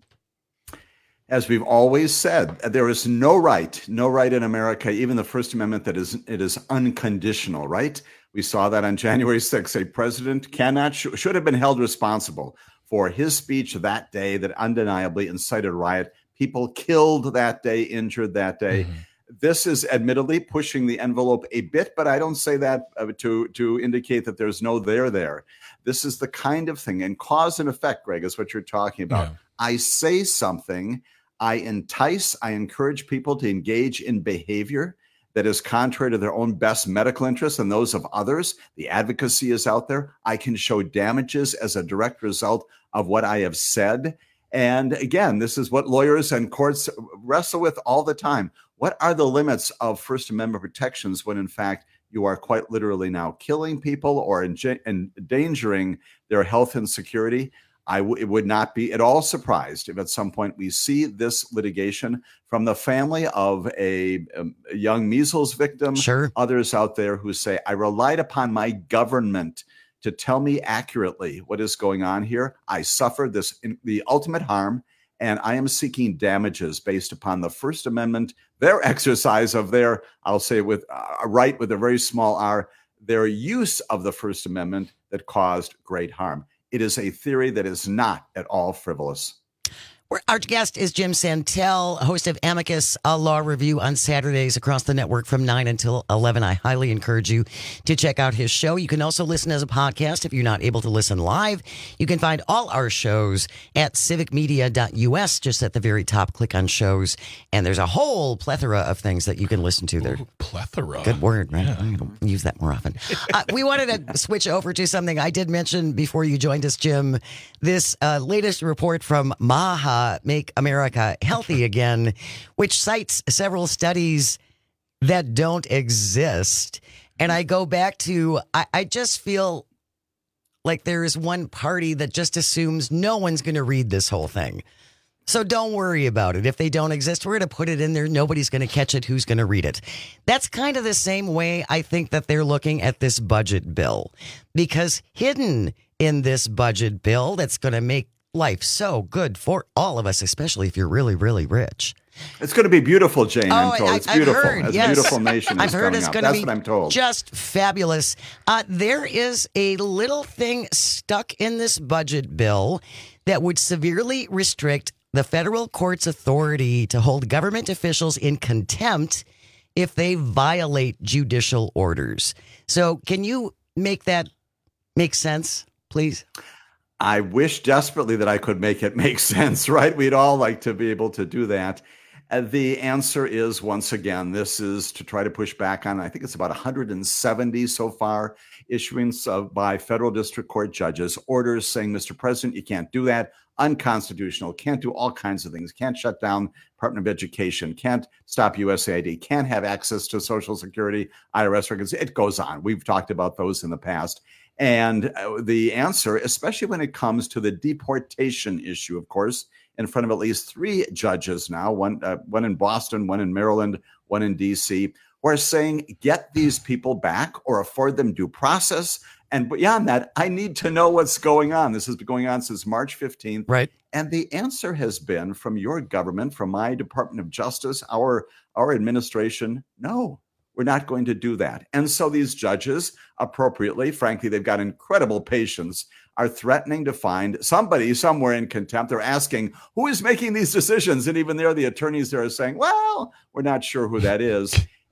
As we've always said, there is no right, no right in America, even the First Amendment, that is it is unconditional, right? We saw that on January sixth. A president cannot, sh- should have been held responsible for his speech that day that undeniably incited riot. People killed that day, injured that day. Mm-hmm. This is admittedly pushing the envelope a bit, but I don't say that uh, to, to indicate that there's no there there. This is the kind of thing, and cause and effect, Greg, is what you're talking about. Yeah. I say something, I entice, I encourage people to engage in behavior that is contrary to their own best medical interests and those of others. The advocacy is out there. I can show damages as a direct result of what I have said. And again, this is what lawyers and courts wrestle with all the time. What are the limits of First Amendment protections when, in fact, you are quite literally now killing people or endangering their health and security? I w- it would not be at all surprised if at some point we see this litigation from the family of a, a young measles victim, sure. others out there who say, I relied upon my government to tell me accurately what is going on here. I suffered this, the ultimate harm, and I am seeking damages based upon the First Amendment, their exercise of their, I'll say with a right with a very small r, their use of the First Amendment that caused great harm. It is a theory that is not at all frivolous. Our guest is Jim Santel, host of Amicus, a law review on Saturdays across the network from nine until eleven. I highly encourage you to check out his show. You can also listen as a podcast if you're not able to listen live. You can find all our shows at civic media dot u s, just at the very top. Click on shows, and there's a whole plethora of things that you can listen to there. Ooh, plethora. Good word, right? Yeah. I'm going to use that more often. uh, we wanted to switch over to something I did mention before you joined us, Jim. This uh, latest report from MAHA, Make America Healthy Again, which cites several studies that don't exist. And I go back to, I, I just feel like there is one party that just assumes no one's going to read this whole thing. So don't worry about it. If they don't exist, we're going to put it in there. Nobody's going to catch it. Who's going to read it? That's kind of the same way I think that they're looking at this budget bill, because hidden in this budget bill that's going to make life so good for all of us, especially if you're really, really rich. It's going to be beautiful, Jane. Oh, I'm told. I, It's beautiful. I've heard, It's yes. a beautiful nation. I've is heard coming it's up. going to That's be what I'm told. just fabulous. Uh, there is a little thing stuck in this budget bill that would severely restrict the federal court's authority to hold government officials in contempt if they violate judicial orders. So can you make that make sense, please? I wish desperately that I could make it make sense, right? We'd all like to be able to do that. Uh, the answer is, once again, this is to try to push back on, I think it's about one hundred seventy so far, issuance of, by federal district court judges, orders saying, Mister President, you can't do that, unconstitutional, can't do all kinds of things, can't shut down Department of Education, can't stop U S A I D, can't have access to Social Security, I R S records. It goes on. We've talked about those in the past. And the answer, especially when it comes to the deportation issue, of course, in front of at least three judges now, one uh, one in Boston, one in Maryland, one in D C, who are saying, get these people back or afford them due process. And beyond that, I need to know what's going on. This has been going on since March fifteenth. Right. And the answer has been from your government, from my Department of Justice, our our administration, no. We're not going to do that. And so these judges, appropriately, frankly, they've got incredible patience, are threatening to find somebody somewhere in contempt. They're asking, who is making these decisions? And even there, the attorneys there are saying, well, we're not sure who that is.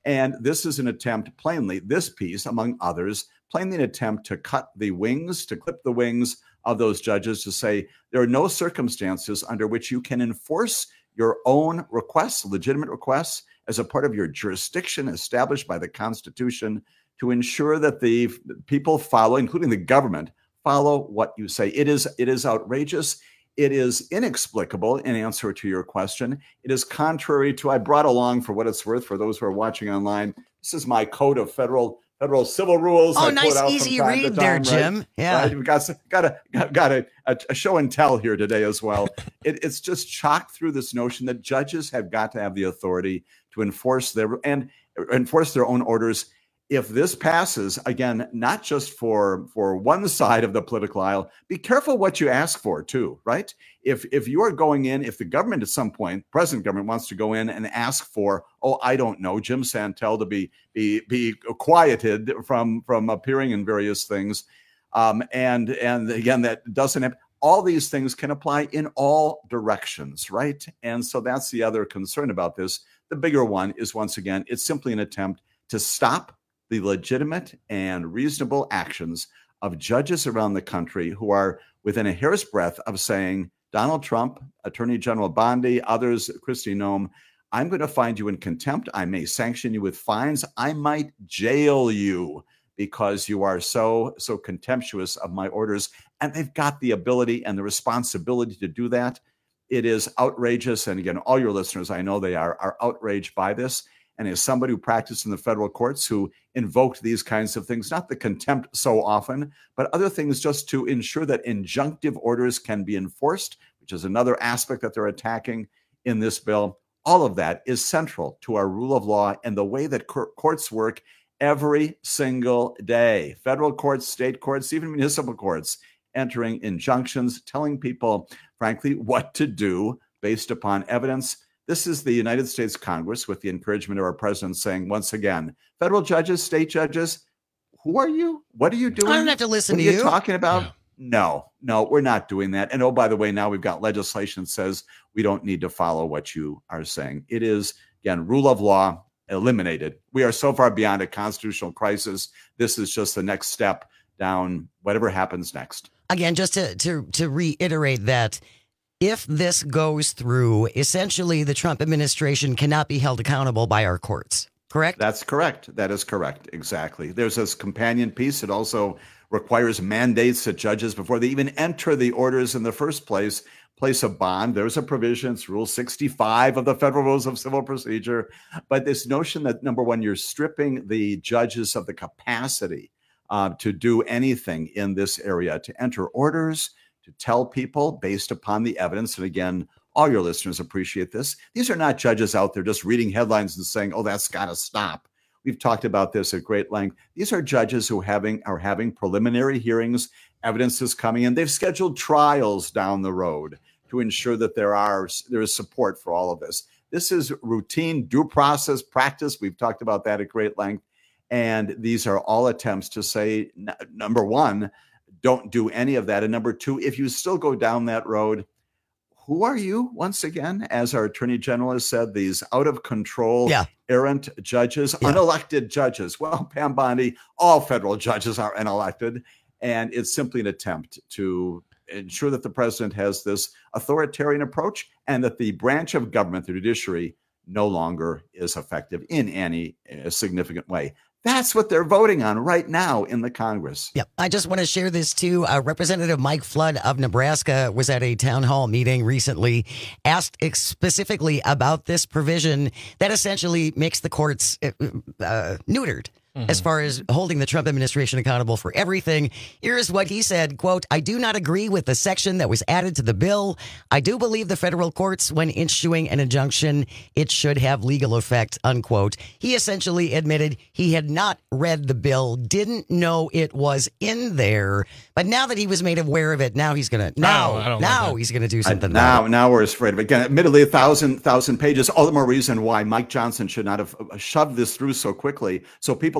And this is an attempt, plainly, this piece, among others, plainly an attempt to cut the wings, to clip the wings of those judges, to say there are no circumstances under which you can enforce your own requests, legitimate requests, as a part of your jurisdiction established by the Constitution, to ensure that the people follow, including the government, follow what you say. It is, it is outrageous. It is inexplicable in answer to your question. It is contrary to, I brought along, for what it's worth, for those who are watching online, this is my code of federal federal civil rules. Oh, I nice, out easy from time read to there, time, Jim. Right? Yeah. Right? We've got, got, a, got a, a show and tell here today as well. it, it's just chocked through this notion that judges have got to have the authority to enforce their and enforce their own orders. If this passes, again, not just for, for one side of the political aisle, be careful what you ask for too, right? If if you are going in, if the government at some point, present government wants to go in and ask for, oh, I don't know, Jim Santel to be be be quieted from from appearing in various things, um, and and again, that doesn't have, all these things can apply in all directions, right? And so that's the other concern about this. The bigger one is, once again, it's simply an attempt to stop the legitimate and reasonable actions of judges around the country who are within a hair's breadth of saying, Donald Trump, Attorney General Bondi, others, Kristi Noem, I'm going to find you in contempt. I may sanction you with fines. I might jail you because you are so, so contemptuous of my orders. And they've got the ability and the responsibility to do that. It is outrageous. And again, all your listeners, I know they are, are outraged by this. And as somebody who practiced in the federal courts, who invoked these kinds of things, not the contempt so often, but other things just to ensure that injunctive orders can be enforced, which is another aspect that they're attacking in this bill. All of that is central to our rule of law and the way that courts work every single day. Federal courts, state courts, even municipal courts, entering injunctions, telling people, frankly, what to do based upon evidence. This is the United States Congress, with the encouragement of our president, saying, once again, federal judges, state judges, who are you? What are you doing? I don't have to listen what to are you. you talking about? Yeah. No, no, we're not doing that. And oh, by the way, now we've got legislation that says we don't need to follow what you are saying. It is, again, rule of law eliminated. We are so far beyond a constitutional crisis. This is just the next step down whatever happens next. Again, just to to, to reiterate that, if this goes through, essentially the Trump administration cannot be held accountable by our courts, correct? That's correct. That is correct. Exactly. There's this companion piece. It also requires mandates that judges, before they even enter the orders in the first place, place a bond. There's a provision, it's Rule sixty-five of the Federal Rules of Civil Procedure. But this notion that, number one, you're stripping the judges of the capacity uh, to do anything in this area, to enter orders, to tell people based upon the evidence. And again, all your listeners appreciate this. These are not judges out there just reading headlines and saying, oh, that's got to stop. We've talked about this at great length. These are judges who having are having preliminary hearings. Evidence is coming in. They've scheduled trials down the road to ensure that there are there is support for all of this. This is routine due process practice. We've talked about that at great length. And these are all attempts to say, n- number one, don't do any of that. And number two, if you still go down that road, who are you, once again, as our Attorney General has said, these out of control, yeah. errant judges, yeah. unelected judges. Well, Pam Bondi, all federal judges are unelected. And it's simply an attempt to ensure that the president has this authoritarian approach and that the branch of government, the judiciary, no longer is effective in any uh, significant way. That's what they're voting on right now in the Congress. Yep. I just want to share this too. Uh, Representative Mike Flood of Nebraska was at a town hall meeting recently, asked specifically about this provision that essentially makes the courts uh, uh, neutered. Mm-hmm. As far as holding the Trump administration accountable for everything. Here's what he said, quote, I do not agree with the section that was added to the bill. I do believe the federal courts, when issuing an injunction, it should have legal effect, unquote. He essentially admitted he had not read the bill, didn't know it was in there. But now that he was made aware of it, now he's going to, now, now like he's going to do something. Uh, now, about it. now we're afraid of it. Again, admittedly, a thousand, thousand pages, all the more reason why Mike Johnson should not have shoved this through so quickly. So people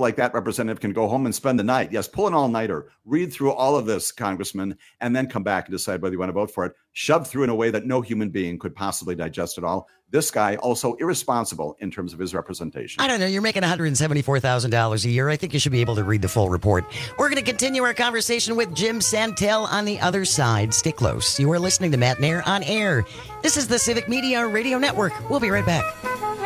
like that representative can go home and spend the night. Yes, pull an all-nighter, read through all of this, Congressman, and then come back and decide whether you want to vote for it. Shoved through in a way that no human being could possibly digest it all. This guy also irresponsible in terms of his representation. I don't know. You're making one hundred seventy-four thousand dollars a year. I think you should be able to read the full report. We're going to continue our conversation with Jim Santel on the other side. Stay close. You are listening to Matt Nair on Air. This is the Civic Media Radio Network. We'll be right back.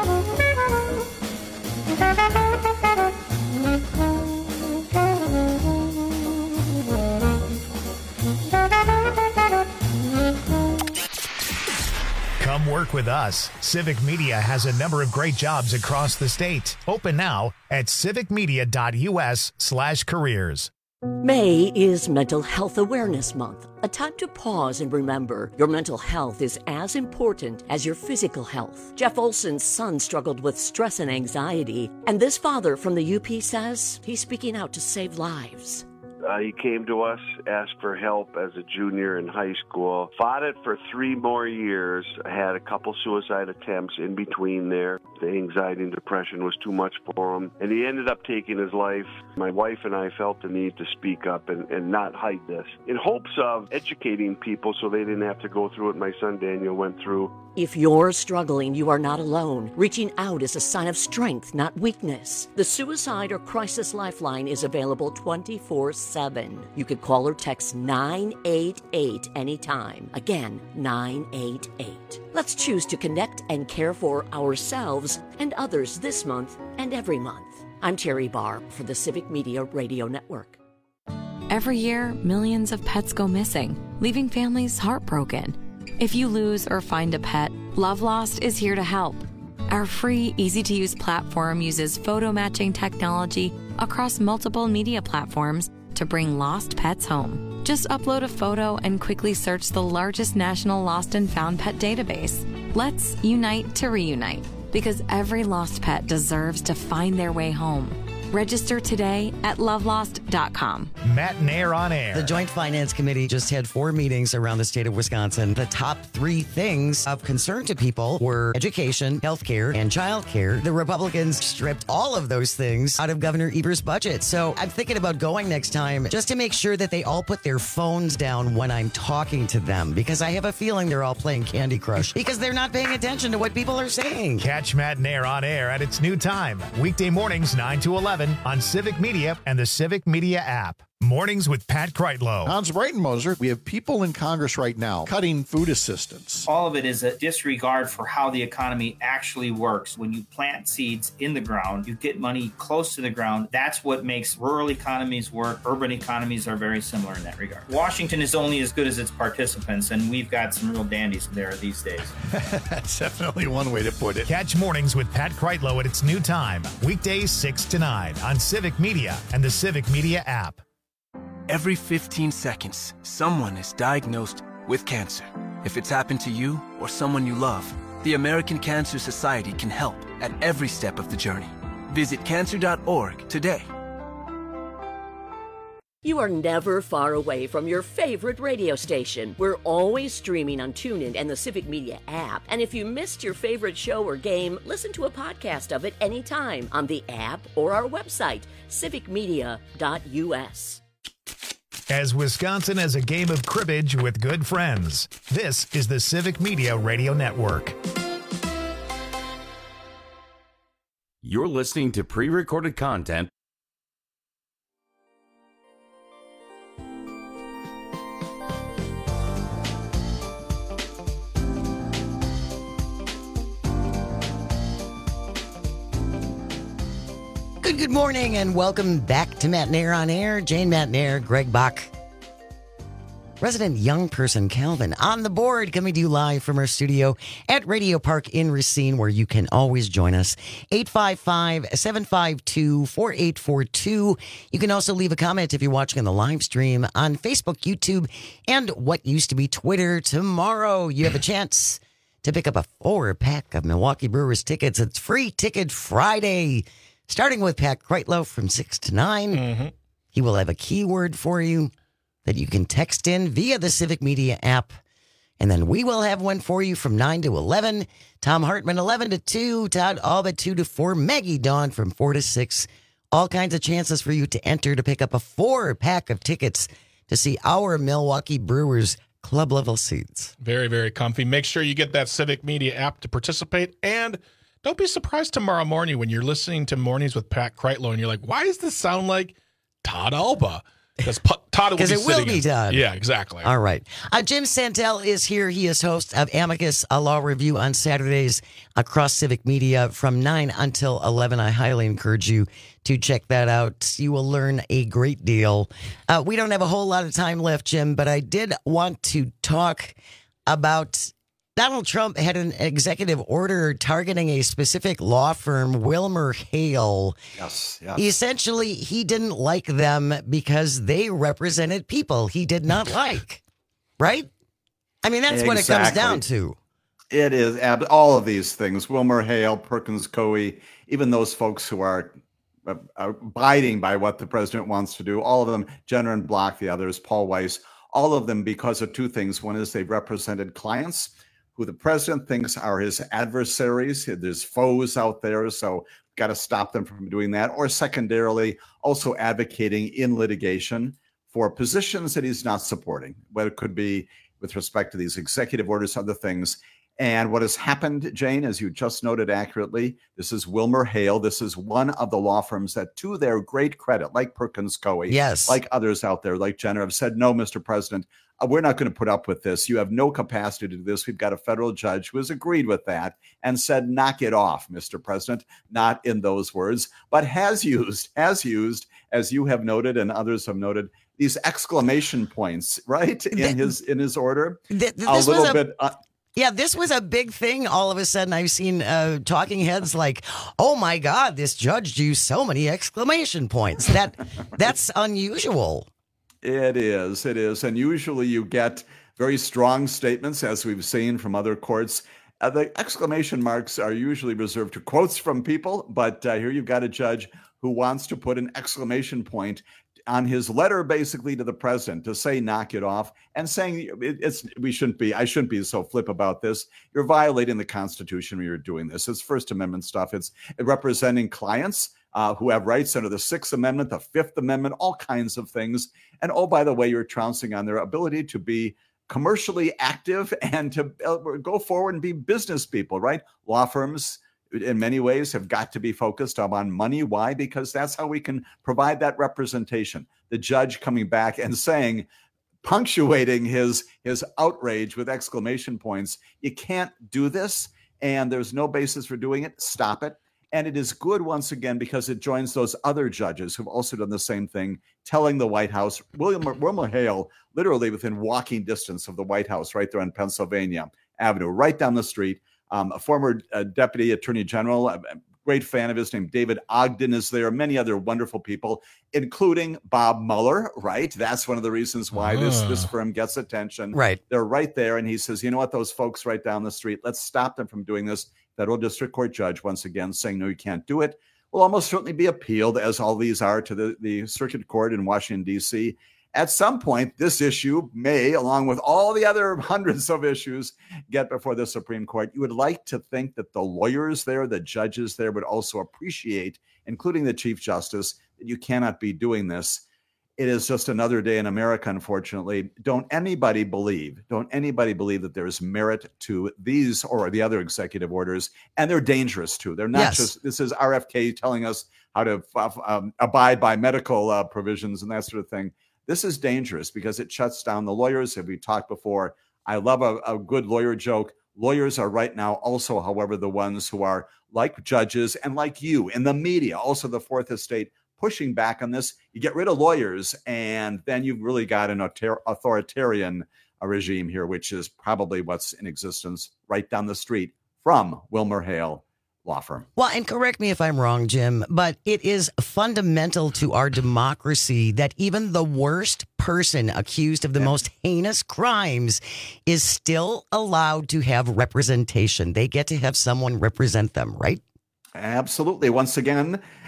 Come work with us. Civic Media has a number of great jobs across the state. Open now at civicmedia.us slash careers. May is Mental Health Awareness Month, a time to pause and remember your mental health is as important as your physical health. Jeff Olson's son struggled with stress and anxiety, and this father from the U P says he's speaking out to save lives. Uh, he came to us, asked for help as a junior in high school, fought it for three more years, had a couple suicide attempts in between there. The anxiety and depression was too much for him, and he ended up taking his life. My wife and I felt the need to speak up and, and not hide this, in hopes of educating people so they didn't have to go through what my son Daniel went through. If you're struggling, you are not alone. Reaching out is a sign of strength, not weakness. The Suicide or Crisis Lifeline is available twenty-four seven. You could call or text nine eight eight anytime. Again, nine eight eight. Let's choose to connect and care for ourselves and others this month and every month. I'm Terry Barr for the Civic Media Radio Network. Every year, millions of pets go missing, leaving families heartbroken. If you lose or find a pet, Love Lost is here to help. Our free, easy-to-use platform uses photo matching technology across multiple media platforms to bring lost pets home. Just upload a photo and quickly search the largest national lost and found pet database. Let's unite to reunite, because every lost pet deserves to find their way home. Register today at love lost dot com. Matt Nair on Air. The Joint Finance Committee just had four meetings around the state of Wisconsin. The top three things of concern to people were education, healthcare, and childcare. The Republicans stripped all of those things out of Governor Eber's budget. So I'm thinking about going next time just to make sure that they all put their phones down when I'm talking to them, because I have a feeling they're all playing Candy Crush because they're not paying attention to what people are saying. Catch Matt Nair on Air at its new time, weekday mornings nine to eleven on Civic Media and the Civic Media app. Mornings with Pat Kreitlow. Hans Breitenmoser, we have people in Congress right now cutting food assistance. All of it is a disregard for how the economy actually works. When you plant seeds in the ground, you get money close to the ground. That's what makes rural economies work. Urban economies are very similar in that regard. Washington is only as good as its participants, and we've got some real dandies there these days. That's definitely one way to put it. Catch Mornings with Pat Kreitlow at its new time, weekdays six to nine on Civic Media and the Civic Media app. Every fifteen seconds, someone is diagnosed with cancer. If it's happened to you or someone you love, the American Cancer Society can help at every step of the journey. Visit cancer dot org today. You are never far away from your favorite radio station. We're always streaming on TuneIn and the Civic Media app. And if you missed your favorite show or game, listen to a podcast of it anytime on the app or our website, civic media dot u s. As Wisconsin has a game of cribbage with good friends, this is the Civic Media Radio Network. You're listening to pre-recorded content. Good, good morning, and welcome back to Matt Nair on Air. Jane Matt Nair, Greg Bach. Resident young person Calvin on the board, coming to you live from our studio at Radio Park in Racine, where you can always join us. eight five five, seven five two, four eight four two. You can also leave a comment if you're watching on the live stream on Facebook, YouTube, and what used to be Twitter. Tomorrow, you have a chance to pick up a four-pack of Milwaukee Brewers tickets. It's Free Ticket Friday, starting with Pat Kreitlow from six to nine. Mm-hmm. He will have a keyword for you that you can text in via the Civic Media app. And then we will have one for you from nine to eleven. Tom Hartman, eleven to two. Todd Albert, two to four. Maggie Dawn from four to six. all kinds of chances for you to enter to pick up a four pack of tickets to see our Milwaukee Brewers club level seats. Very, very comfy. Make sure you get that Civic Media app to participate. And don't be surprised tomorrow morning when you're listening to Mornings with Pat Kreitlow and you're like, why does this sound like Todd Alba? Because Todd will be Because it will be in. Todd. Yeah, exactly. All right. Uh, Jim Santel is here. He is host of Amicus, a law review on Saturdays across Civic Media from nine until eleven. I highly encourage you to check that out. You will learn a great deal. Uh, we don't have a whole lot of time left, Jim, but I did want to talk about Donald Trump had an executive order targeting a specific law firm, Wilmer Hale. Yes, yes. Essentially, he didn't like them because they represented people he did not like. Right? I mean, that's what it comes down to. It is ab- all of these things. Wilmer Hale, Perkins Coie, even those folks who are uh, abiding by what the president wants to do, all of them, Jenner and Block, the others, Paul Weiss, all of them because of two things. One is they've represented clients who the president thinks are his adversaries. There's foes out there, so got to stop them from doing that. Or secondarily, also advocating in litigation for positions that he's not supporting, whether it could be with respect to these executive orders, other things. And what has happened, Jane, as you just noted accurately, this is Wilmer Hale. This is one of the law firms that, to their great credit, like Perkins Coie, yes, like others out there, like Jenner, have said, no, Mister President, Uh, we're not going to put up with this. You have no capacity to do this. We've got a federal judge who has agreed with that and said, knock it off, Mister President, not in those words, but has used, has used, as you have noted and others have noted, these exclamation points, right, in Th- his in his order. Th- th- a this little was a- bit. Uh, Yeah, this was a big thing. All of a sudden, I've seen uh, talking heads like, "Oh my God, this judge used so many exclamation points." That that's unusual. It is. It is. And usually you get very strong statements, as we've seen from other courts. Uh, the exclamation marks are usually reserved to quotes from people, but uh, here you've got a judge who wants to put an exclamation point on his letter, basically, to the president to say, knock it off, and saying it, it's we shouldn't be, I shouldn't be so flip about this. You're violating the Constitution when you're doing this. It's First Amendment stuff. It's representing clients uh, who have rights under the Sixth Amendment, the Fifth Amendment, all kinds of things. And oh, by the way, you're trouncing on their ability to be commercially active and to go forward and be business people, right? Law firms, in many ways, have got to be focused on money. Why? Because that's how we can provide that representation. The judge coming back and saying, punctuating his his outrage with exclamation points, you can't do this, and there's no basis for doing it. Stop it. And it is good, once again, because it joins those other judges who've also done the same thing, telling the White House, William Wilmer Hale, literally within walking distance of the White House, right there on Pennsylvania Avenue, right down the street. Um, a former uh, deputy attorney general, a, a great fan of his, named David Ogden, is there. Many other wonderful people, including Bob Mueller, right? That's one of the reasons why uh. this, this firm gets attention. Right. They're right there. And he says, you know what, those folks right down the street, let's stop them from doing this. Federal district court judge, once again, saying, no, you can't do it, will almost certainly be appealed, as all these are, to the, the circuit court in Washington, D C At some point, this issue may, along with all the other hundreds of issues, get before the Supreme Court. You would like to think that the lawyers there, the judges there, would also appreciate, including the Chief Justice, that you cannot be doing this. It is just another day in America, unfortunately. Don't anybody believe, don't anybody believe that there is merit to these or the other executive orders, and they're dangerous too. They're not Yes. just, this is R F K telling us how to um, abide by medical uh, provisions and that sort of thing. This is dangerous because it shuts down the lawyers. Have we talked before? I love a, a good lawyer joke. Lawyers are right now also, however, the ones who are like judges and like you in the media, also the Fourth Estate, pushing back on this. You get rid of lawyers, and then you've really got an author- authoritarian uh, regime here, which is probably what's in existence right down the street from Wilmer Hale law firm. Well, and correct me if I'm wrong, Jim, but it is fundamental to our democracy that even the worst person accused of the most heinous crimes is still allowed to have representation. They get to have someone represent them, right? Absolutely. Once again,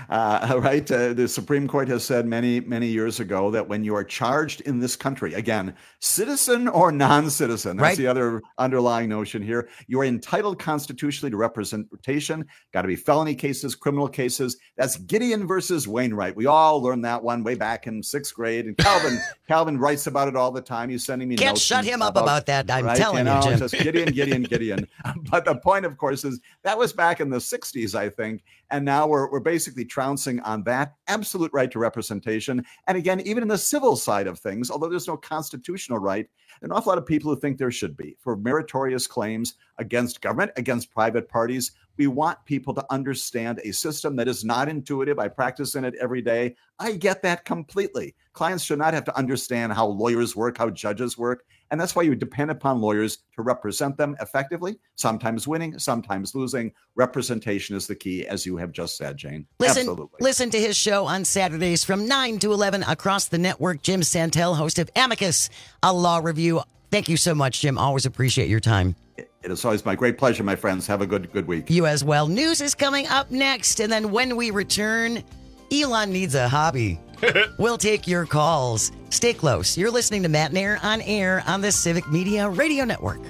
Uh, right? Uh, the Supreme Court has said many, many years ago that when you are charged in this country, again, citizen or non-citizen, that's Right. the other underlying notion here, you are entitled constitutionally to representation. Got to be felony cases, criminal cases. That's Gideon versus Wainwright. We all learned that one way back in sixth grade. And Calvin, Calvin writes about it all the time. He's sending me Can't notes shut and him up about that. I'm right? telling you, know, Jim. Just Gideon, Gideon, Gideon. But the point, of course, is that was back in the sixties, I think. And now we're, we're basically trouncing on that absolute right to representation. And again, even in the civil side of things, although there's no constitutional right, there are an awful lot of people who think there should be for meritorious claims against government, against private parties. We want people to understand a system that is not intuitive. I practice in it every day. I get that completely. Clients should not have to understand how lawyers work, how judges work. And that's why you depend upon lawyers to represent them effectively, sometimes winning, sometimes losing. Representation is the key, as you have just said, Jane. Listen, Absolutely. listen to his show on Saturdays from nine to eleven across the network. Jim Santel, host of Amicus, a law review. Thank you so much, Jim. Always appreciate your time. It is always my great pleasure, my friends. Have a good, good week. You as well. News is coming up next. And then when we return, Elon needs a hobby. We'll take your calls. Stay close. You're listening to Matt and Air on air on the Civic Media Radio Network.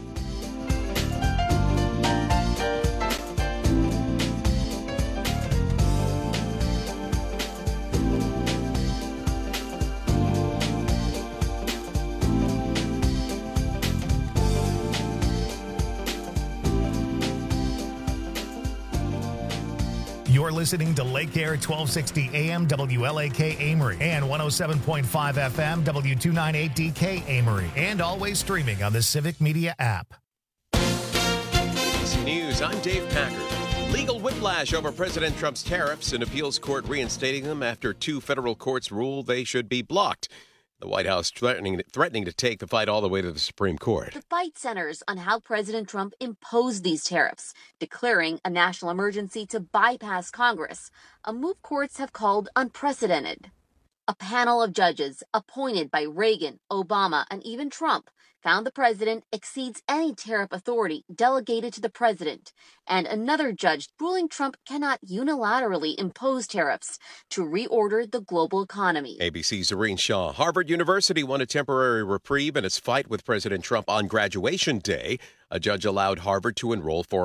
You're listening to Lake Air twelve sixty A M W L A K Amory and one oh seven point five F M W two ninety-eight D K Amory, and always streaming on the Civic Media app. A B C News, I'm Dave Packard. Legal whiplash over President Trump's tariffs, an appeals court reinstating them after two federal courts ruled they should be blocked. The White House threatening threatening to take the fight all the way to the Supreme Court. The fight centers on how President Trump imposed these tariffs, declaring a national emergency to bypass Congress, a move courts have called unprecedented. A panel of judges appointed by Reagan, Obama, and even Trump found the president exceeds any tariff authority delegated to the president, and another judge ruling Trump cannot unilaterally impose tariffs to reorder the global economy. A B C's Zareen Shaw. Harvard University won a temporary reprieve in its fight with President Trump on graduation day. A judge allowed Harvard to enroll for